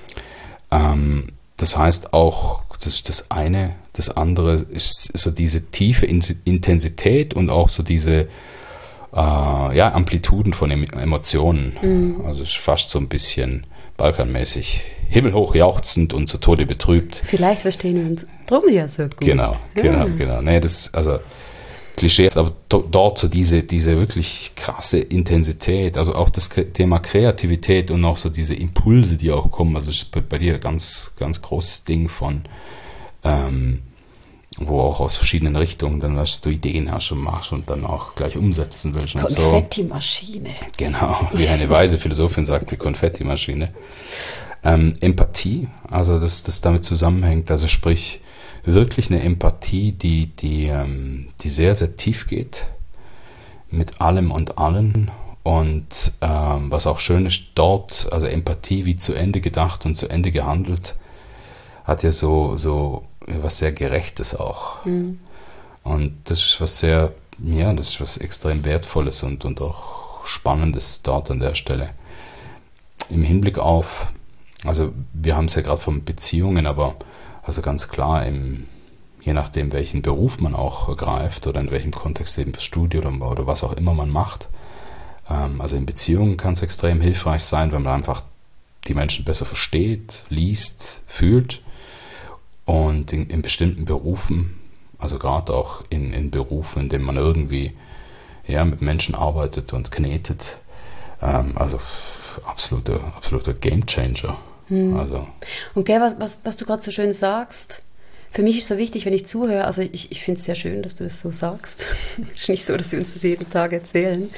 [SPEAKER 3] Das heißt auch, das ist das eine, das andere ist so diese tiefe Intensität und auch so diese Amplituden von Emotionen. Also es ist fast so ein bisschen balkanmäßig, himmelhoch jauchzend und zu Tode betrübt.
[SPEAKER 1] Vielleicht verstehen wir uns drum ja so gut.
[SPEAKER 3] Genau. Nee, das, also Klischee, aber dort so diese wirklich krasse Intensität, also auch das Thema Kreativität und auch so diese Impulse, die auch kommen, also ist bei dir ganz, ganz großes Ding von, wo auch aus verschiedenen Richtungen dann, was du Ideen hast und machst und dann auch gleich umsetzen willst.
[SPEAKER 1] Konfettimaschine.
[SPEAKER 3] So. Genau, wie eine weise Philosophin sagte, Konfettimaschine. Empathie, also das damit zusammenhängt, also sprich wirklich eine Empathie, die sehr, sehr tief geht mit allem und allen und was auch schön ist, dort, also Empathie wie zu Ende gedacht und zu Ende gehandelt, hat ja so was sehr Gerechtes auch. Und das ist was sehr, das ist was extrem Wertvolles und auch Spannendes dort an der Stelle. Im Hinblick auf, also wir haben es ja gerade von Beziehungen, aber also ganz klar, je nachdem, welchen Beruf man auch ergreift oder in welchem Kontext eben das Studium oder was auch immer man macht, also in Beziehungen kann es extrem hilfreich sein, wenn man einfach die Menschen besser versteht, liest, fühlt. Und in bestimmten Berufen, also gerade auch in Berufen, in denen man irgendwie mit Menschen arbeitet und knetet, also absoluter Gamechanger. Also.
[SPEAKER 1] Und gell, was du gerade so schön sagst, für mich ist so wichtig, wenn ich zuhöre, also ich finde es sehr schön, dass du das so sagst. Es ist nicht so, dass wir uns das jeden Tag erzählen.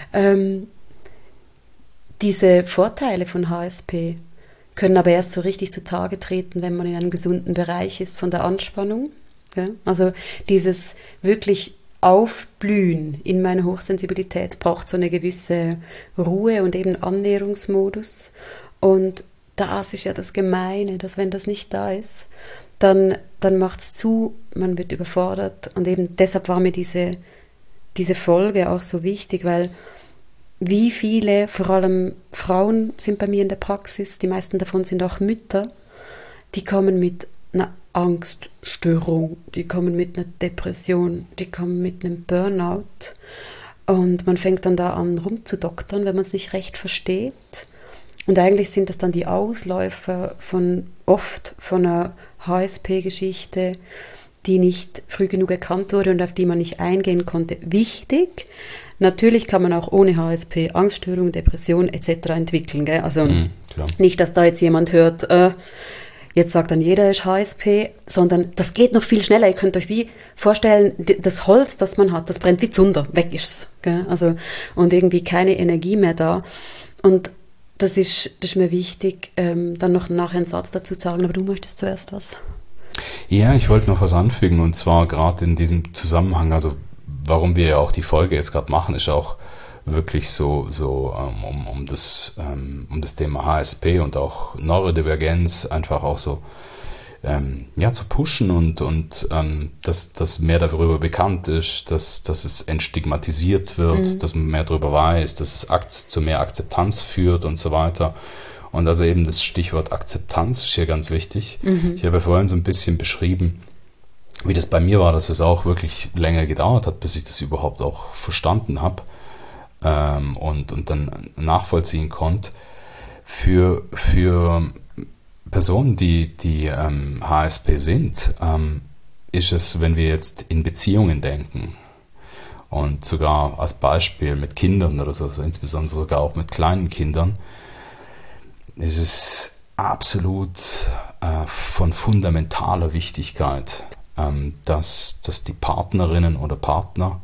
[SPEAKER 1] Diese Vorteile von HSP können aber erst so richtig zutage treten, wenn man in einem gesunden Bereich ist von der Anspannung. Ja? Also dieses wirklich Aufblühen in meiner Hochsensibilität braucht so eine gewisse Ruhe und eben Annäherungsmodus. Und das ist ja das Gemeine, dass wenn das nicht da ist, dann macht es zu, man wird überfordert. Und eben deshalb war mir diese Folge auch so wichtig, weil wie viele, vor allem Frauen sind bei mir in der Praxis, die meisten davon sind auch Mütter, die kommen mit einer Angststörung, die kommen mit einer Depression, die kommen mit einem Burnout und man fängt dann da an rumzudoktern, wenn man es nicht recht versteht. Und eigentlich sind das dann die Ausläufer oft von einer HSP-Geschichte, die nicht früh genug erkannt wurde und auf die man nicht eingehen konnte. Wichtig, natürlich kann man auch ohne HSP Angststörung, Depression etc. entwickeln. Gell? Also nicht, dass da jetzt jemand hört, jetzt sagt dann jeder ist HSP, sondern das geht noch viel schneller. Ihr könnt euch wie vorstellen, das Holz, das man hat, das brennt wie Zunder, weg ist es. Gell? Also, und irgendwie keine Energie mehr da. Und das ist mir wichtig, dann noch nachher einen Satz dazu zu sagen, aber du möchtest zuerst was.
[SPEAKER 3] Ja, ich wollte noch was anfügen und zwar gerade in diesem Zusammenhang, also warum wir ja auch die Folge jetzt gerade machen, ist auch wirklich so um das Thema HSP und auch Neurodivergenz einfach auch so zu pushen und dass mehr darüber bekannt ist, dass es entstigmatisiert wird, dass man mehr darüber weiß, dass es zu mehr Akzeptanz führt und so weiter. Und also eben das Stichwort Akzeptanz ist hier ganz wichtig. Ich habe ja vorhin so ein bisschen beschrieben, wie das bei mir war, dass es auch wirklich länger gedauert hat, bis ich das überhaupt auch verstanden habe und dann nachvollziehen konnte. Für Personen, die HSP sind, ist es, wenn wir jetzt in Beziehungen denken und sogar als Beispiel mit Kindern oder so, insbesondere sogar auch mit kleinen Kindern, ist es absolut von fundamentaler Wichtigkeit, dass die Partnerinnen oder Partner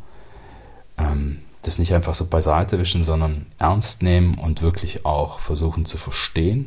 [SPEAKER 3] das nicht einfach so beiseite wischen, sondern ernst nehmen und wirklich auch versuchen zu verstehen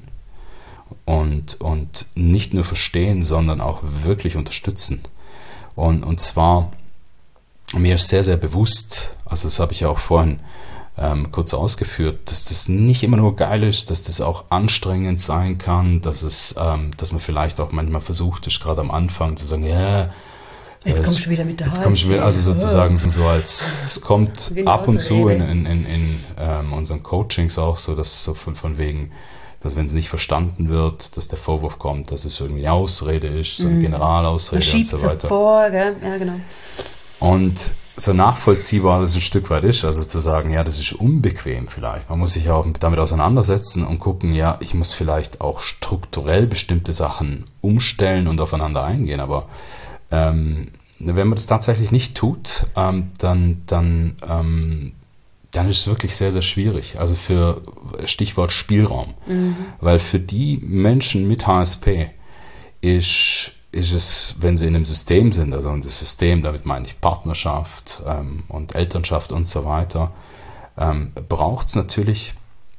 [SPEAKER 3] und nicht nur verstehen, sondern auch wirklich unterstützen. Und zwar, mir ist sehr, sehr bewusst, also das habe ich ja auch vorhin kurz ausgeführt, dass das nicht immer nur geil ist, dass das auch anstrengend sein kann, dass man vielleicht auch manchmal versucht ist, gerade am Anfang zu sagen, ja,
[SPEAKER 1] jetzt kommst du wieder mit der
[SPEAKER 3] Jetzt kommst du wieder, also sozusagen so als, es kommt ab und zu in unseren Coachings auch so, dass so von wegen, dass wenn es nicht verstanden wird, dass der Vorwurf kommt, dass es irgendwie eine Ausrede ist, so eine Generalausrede und so weiter.
[SPEAKER 1] So vor, gell? Ja, genau.
[SPEAKER 3] Und so nachvollziehbar das ein Stück weit ist, also zu sagen, ja, das ist unbequem vielleicht. Man muss sich auch damit auseinandersetzen und gucken, ja, ich muss vielleicht auch strukturell bestimmte Sachen umstellen und aufeinander eingehen, aber wenn man das tatsächlich nicht tut, dann ist es wirklich sehr, sehr schwierig. Also für Stichwort Spielraum. Weil für die Menschen mit HSP ist es, wenn sie in einem System sind, also das System, damit meine ich Partnerschaft und Elternschaft und so weiter, braucht es natürlich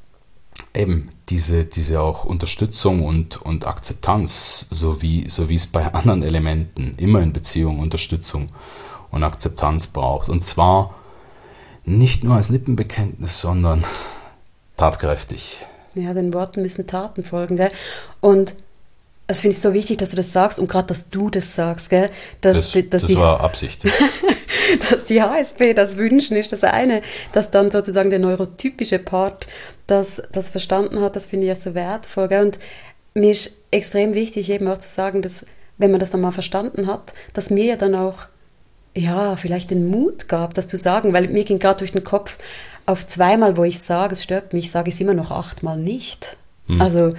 [SPEAKER 3] eben diese auch Unterstützung und Akzeptanz, so wie es bei anderen Elementen immer in Beziehung Unterstützung und Akzeptanz braucht. Und zwar nicht nur als Lippenbekenntnis, sondern tatkräftig.
[SPEAKER 1] Ja, den Worten müssen Taten folgen, gell? Und das finde ich so wichtig, dass du das sagst und gerade, dass du das sagst, gell?
[SPEAKER 3] Das war Absicht.
[SPEAKER 1] Dass die HSP das wünschen, ist das eine, dass dann sozusagen der neurotypische Part das verstanden hat, das finde ich ja so wertvoll, gell? Und mir ist extrem wichtig eben auch zu sagen, dass, wenn man das dann mal verstanden hat, dass mir ja dann auch, ja, vielleicht den Mut gab, das zu sagen, weil mir ging gerade durch den Kopf, auf zweimal, wo ich sage, es stört mich, sage ich es immer noch 8-mal nicht. Also,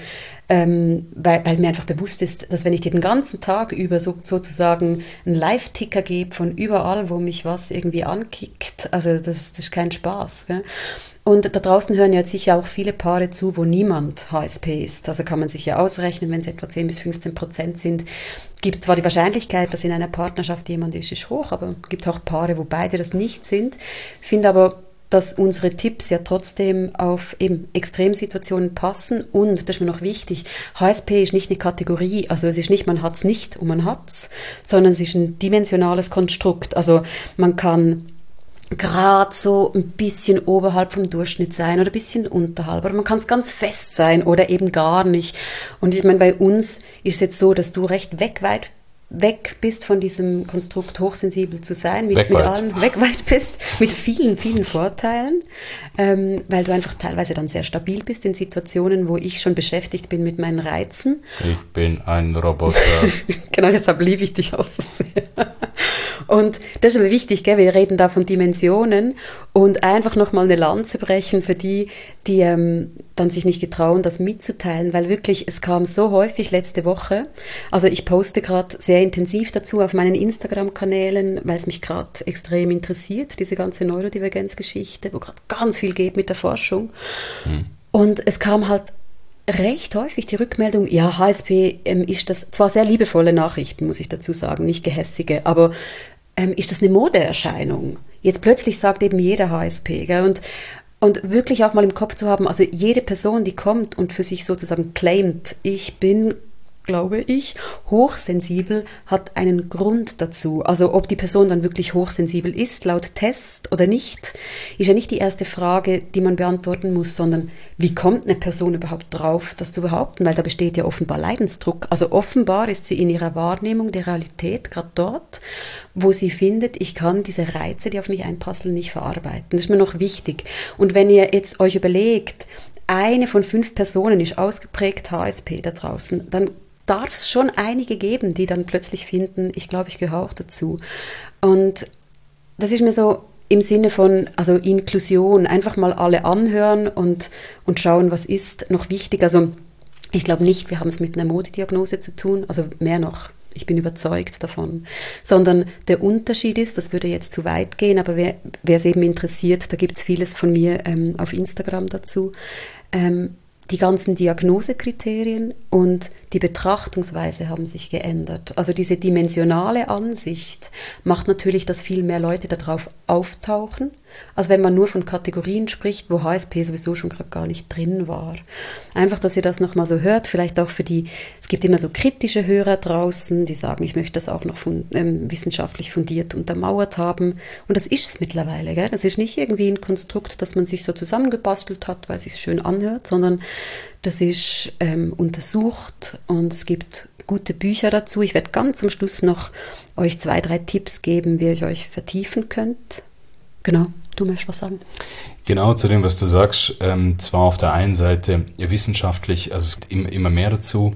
[SPEAKER 1] weil mir einfach bewusst ist, dass wenn ich dir den ganzen Tag über sozusagen einen Live-Ticker gebe von überall, wo mich was irgendwie ankickt, also das ist kein Spaß. Gell? Und da draußen hören ja sicher auch viele Paare zu, wo niemand HSP ist. Also kann man sich ja ausrechnen, wenn es etwa 10-15% sind. Gibt zwar die Wahrscheinlichkeit, dass in einer Partnerschaft jemand ist hoch, aber es gibt auch Paare, wo beide das nicht sind. Finde aber, dass unsere Tipps ja trotzdem auf eben Extremsituationen passen und, das ist mir noch wichtig, HSP ist nicht eine Kategorie, also es ist nicht, man hat es nicht und man hat es, sondern es ist ein dimensionales Konstrukt, also man kann gerade so ein bisschen oberhalb vom Durchschnitt sein oder ein bisschen unterhalb, oder man kann es ganz fest sein oder eben gar nicht. Und ich meine, bei uns ist es jetzt so, dass du recht weit bist von diesem Konstrukt, hochsensibel zu sein, mit allen, weit bist, mit vielen, vielen Vorteilen, weil du einfach teilweise dann sehr stabil bist in Situationen, wo ich schon beschäftigt bin mit meinen Reizen.
[SPEAKER 3] Ich bin ein Roboter.
[SPEAKER 1] Genau, deshalb liebe ich dich auch so sehr. Und das ist aber wichtig, gell? Wir reden da von Dimensionen und einfach nochmal eine Lanze brechen für die dann sich nicht getrauen, das mitzuteilen, weil wirklich, es kam so häufig letzte Woche, also ich poste gerade sehr intensiv dazu auf meinen Instagram-Kanälen, weil es mich gerade extrem interessiert, diese ganze Neurodivergenz-Geschichte, wo gerade ganz viel geht mit der Forschung. Und es kam halt recht häufig die Rückmeldung, ja, HSP ist das, zwar sehr liebevolle Nachrichten, muss ich dazu sagen, nicht gehässige, aber ist das eine Modeerscheinung? Jetzt plötzlich sagt eben jeder HSP, gell? Und wirklich auch mal im Kopf zu haben, also jede Person, die kommt und für sich sozusagen claimt, ich bin glaube ich. Hochsensibel hat einen Grund dazu. Also ob die Person dann wirklich hochsensibel ist, laut Test oder nicht, ist ja nicht die erste Frage, die man beantworten muss, sondern wie kommt eine Person überhaupt drauf, das zu behaupten? Weil da besteht ja offenbar Leidensdruck. Also offenbar ist sie in ihrer Wahrnehmung der Realität gerade dort, wo sie findet, ich kann diese Reize, die auf mich einprasseln, nicht verarbeiten. Das ist mir noch wichtig. Und wenn ihr jetzt euch überlegt, eine von 5 Personen ist ausgeprägt HSP da draußen, dann darf es schon einige geben, die dann plötzlich finden, ich glaube, ich gehöre auch dazu. Und das ist mir so im Sinne von, also Inklusion, einfach mal alle anhören und schauen, was ist noch wichtig. Also ich glaube nicht, wir haben es mit einer Modediagnose zu tun, also mehr noch. Ich bin überzeugt davon. Sondern der Unterschied ist, das würde jetzt zu weit gehen, aber wer es eben interessiert, da gibt es vieles von mir auf Instagram dazu, die ganzen Diagnosekriterien und die Betrachtungsweise haben sich geändert. Also diese dimensionale Ansicht macht natürlich, dass viel mehr Leute darauf auftauchen, als wenn man nur von Kategorien spricht, wo HSP sowieso schon gerade gar nicht drin war. Einfach, dass ihr das nochmal so hört, vielleicht auch für die, es gibt immer so kritische Hörer draußen, die sagen, ich möchte das auch noch wissenschaftlich fundiert untermauert haben. Und das ist es mittlerweile, gell? Das ist nicht irgendwie ein Konstrukt, das man sich so zusammengebastelt hat, weil es sich schön anhört, sondern das ist untersucht und es gibt gute Bücher dazu. Ich werde ganz am Schluss noch euch 2, 3 Tipps geben, wie ihr euch vertiefen könnt. Genau, du möchtest was sagen?
[SPEAKER 3] Genau, zu dem, was du sagst, zwar auf der einen Seite wissenschaftlich, also es gibt immer mehr dazu,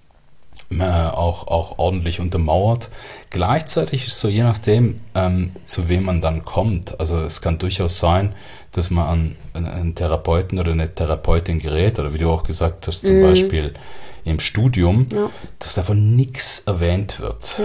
[SPEAKER 3] auch ordentlich untermauert. Gleichzeitig ist es so, je nachdem, zu wem man dann kommt, also es kann durchaus sein, dass man an einen Therapeuten oder eine Therapeutin gerät, oder wie du auch gesagt hast, zum Beispiel im Studium, dass davon nichts erwähnt wird.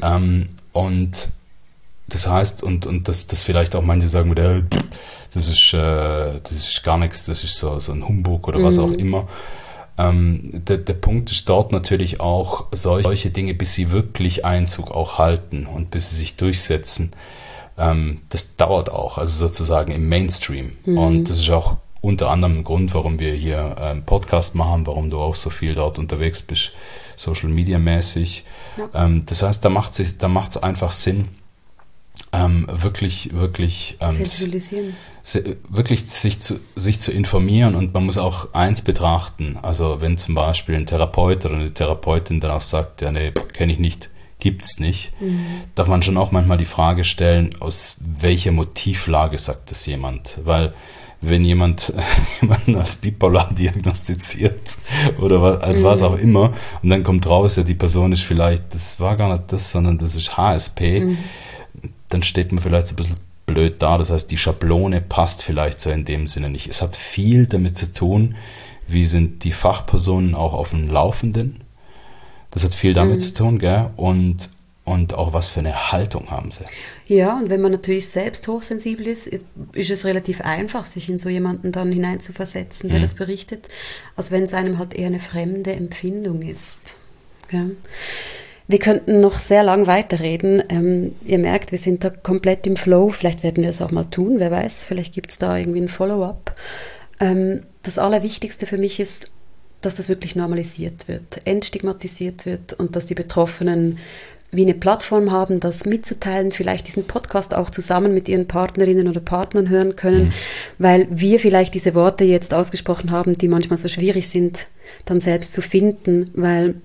[SPEAKER 3] Und das heißt, und das vielleicht auch manche sagen, das ist gar nichts, das ist so ein Humbug oder was auch immer. Der Punkt ist dort natürlich auch, solche Dinge, bis sie wirklich Einzug auch halten und bis sie sich durchsetzen, das dauert auch, also sozusagen im Mainstream. Und das ist auch unter anderem ein Grund, warum wir hier einen Podcast machen, warum du auch so viel dort unterwegs bist, Social Media mäßig. Ja. Das heißt, da macht es einfach Sinn, wirklich
[SPEAKER 1] sensibilisieren.
[SPEAKER 3] Wirklich sich zu informieren, und man muss auch eins betrachten, also wenn zum Beispiel ein Therapeut oder eine Therapeutin dann auch sagt, ja nee, kenne ich nicht, gibt's nicht, darf man schon auch manchmal die Frage stellen, aus welcher Motivlage sagt das jemand, weil wenn jemanden als bipolar diagnostiziert oder was auch immer, und dann kommt raus, ja, die Person ist vielleicht, das war gar nicht das, sondern das ist HSP, dann steht man vielleicht so ein bisschen blöd da. Das heißt, die Schablone passt vielleicht so in dem Sinne nicht. Es hat viel damit zu tun, wie sind die Fachpersonen auch auf dem Laufenden. Das hat viel damit zu tun, gell? Und auch was für eine Haltung haben sie.
[SPEAKER 1] Ja, und wenn man natürlich selbst hochsensibel ist es relativ einfach, sich in so jemanden dann hineinzuversetzen, der das berichtet, als wenn es einem halt eher eine fremde Empfindung ist. Ja. Wir könnten noch sehr lang weiterreden. Ihr merkt, wir sind da komplett im Flow. Vielleicht werden wir das auch mal tun, wer weiß. Vielleicht gibt es da irgendwie ein Follow-up. Das Allerwichtigste für mich ist, dass das wirklich normalisiert wird, entstigmatisiert wird und dass die Betroffenen wie eine Plattform haben, das mitzuteilen, vielleicht diesen Podcast auch zusammen mit ihren Partnerinnen oder Partnern hören können, weil wir vielleicht diese Worte jetzt ausgesprochen haben, die manchmal so schwierig sind, dann selbst zu finden, weil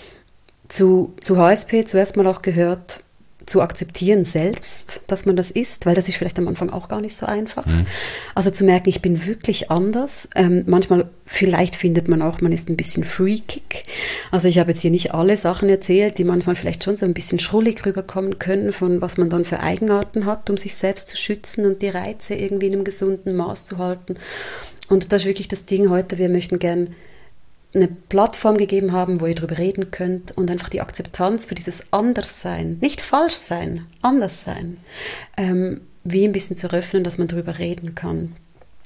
[SPEAKER 1] zu HSP zuerst mal auch gehört, zu akzeptieren selbst, dass man das ist, weil das ist vielleicht am Anfang auch gar nicht so einfach. Also zu merken, ich bin wirklich anders. Manchmal, vielleicht findet man auch, man ist ein bisschen freakig. Also ich habe jetzt hier nicht alle Sachen erzählt, die manchmal vielleicht schon so ein bisschen schrullig rüberkommen können, von was man dann für Eigenarten hat, um sich selbst zu schützen und die Reize irgendwie in einem gesunden Maß zu halten. Und das ist wirklich das Ding heute, wir möchten gern eine Plattform gegeben haben, wo ihr darüber reden könnt und einfach die Akzeptanz für dieses Anderssein, nicht falsch sein, anders sein, wie ein bisschen zu öffnen, dass man darüber reden kann.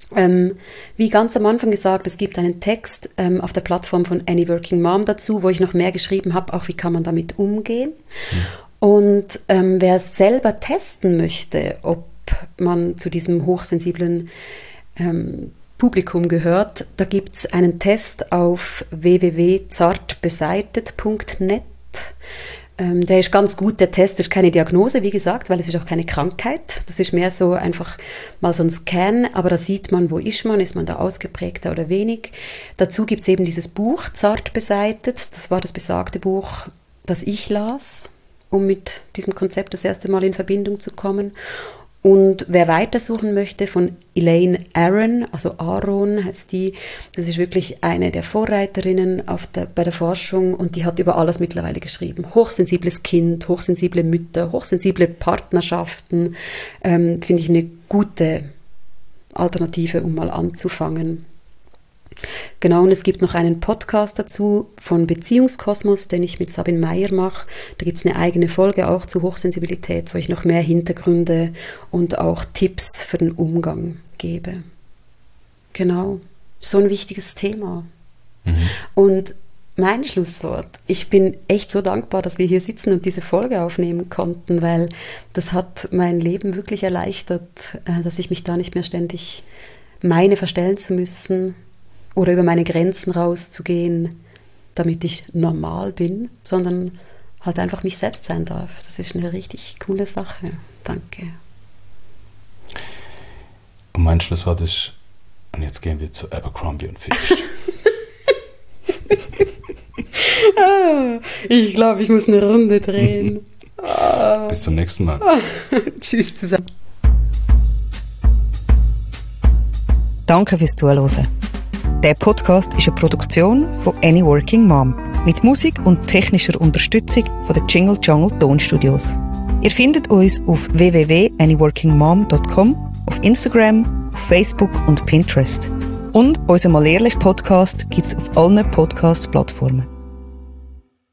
[SPEAKER 1] Wie ganz am Anfang gesagt, es gibt einen Text auf der Plattform von Any Working Mom dazu, wo ich noch mehr geschrieben habe, auch wie kann man damit umgehen. Und wer es selber testen möchte, ob man zu diesem hochsensiblen Publikum gehört, da gibt es einen Test auf www.zartbeseitet.net. Der ist ganz gut, der Test ist keine Diagnose, wie gesagt, weil es ist auch keine Krankheit. Das ist mehr so einfach mal so ein Scan, aber da sieht man, wo ist man da ausgeprägter oder wenig. Dazu gibt es eben dieses Buch, Zart beseitet. Das war das besagte Buch, das ich las, um mit diesem Konzept das erste Mal in Verbindung zu kommen. Und wer weitersuchen möchte, von Elaine Aron, also Aron heißt die, das ist wirklich eine der Vorreiterinnen bei der Forschung und die hat über alles mittlerweile geschrieben. Hochsensibles Kind, hochsensible Mütter, hochsensible Partnerschaften, finde ich eine gute Alternative, um mal anzufangen. Genau, und es gibt noch einen Podcast dazu von Beziehungskosmos, den ich mit Sabine Meyer mache. Da gibt es eine eigene Folge auch zu Hochsensibilität, wo ich noch mehr Hintergründe und auch Tipps für den Umgang gebe. Genau, so ein wichtiges Thema. Und mein Schlusswort, ich bin echt so dankbar, dass wir hier sitzen und diese Folge aufnehmen konnten, weil das hat mein Leben wirklich erleichtert, dass ich mich da nicht mehr ständig meine verstellen zu müssen, oder über meine Grenzen rauszugehen, damit ich normal bin, sondern halt einfach mich selbst sein darf. Das ist eine richtig coole Sache. Danke.
[SPEAKER 3] Und mein Schlusswort ist, und jetzt gehen wir zu Abercrombie & Fitch.
[SPEAKER 1] Ich glaube, ich muss eine Runde drehen.
[SPEAKER 3] Bis zum nächsten Mal.
[SPEAKER 1] Tschüss zusammen.
[SPEAKER 4] Danke fürs Zuhören. Der Podcast ist eine Produktion von Any Working Mom mit Musik und technischer Unterstützung von den Jingle Jungle Tonstudios. Ihr findet uns auf www.anyworkingmom.com, auf Instagram, auf Facebook und Pinterest. Und unser Mal ehrlich Podcast gibt es auf allen Podcast-Plattformen.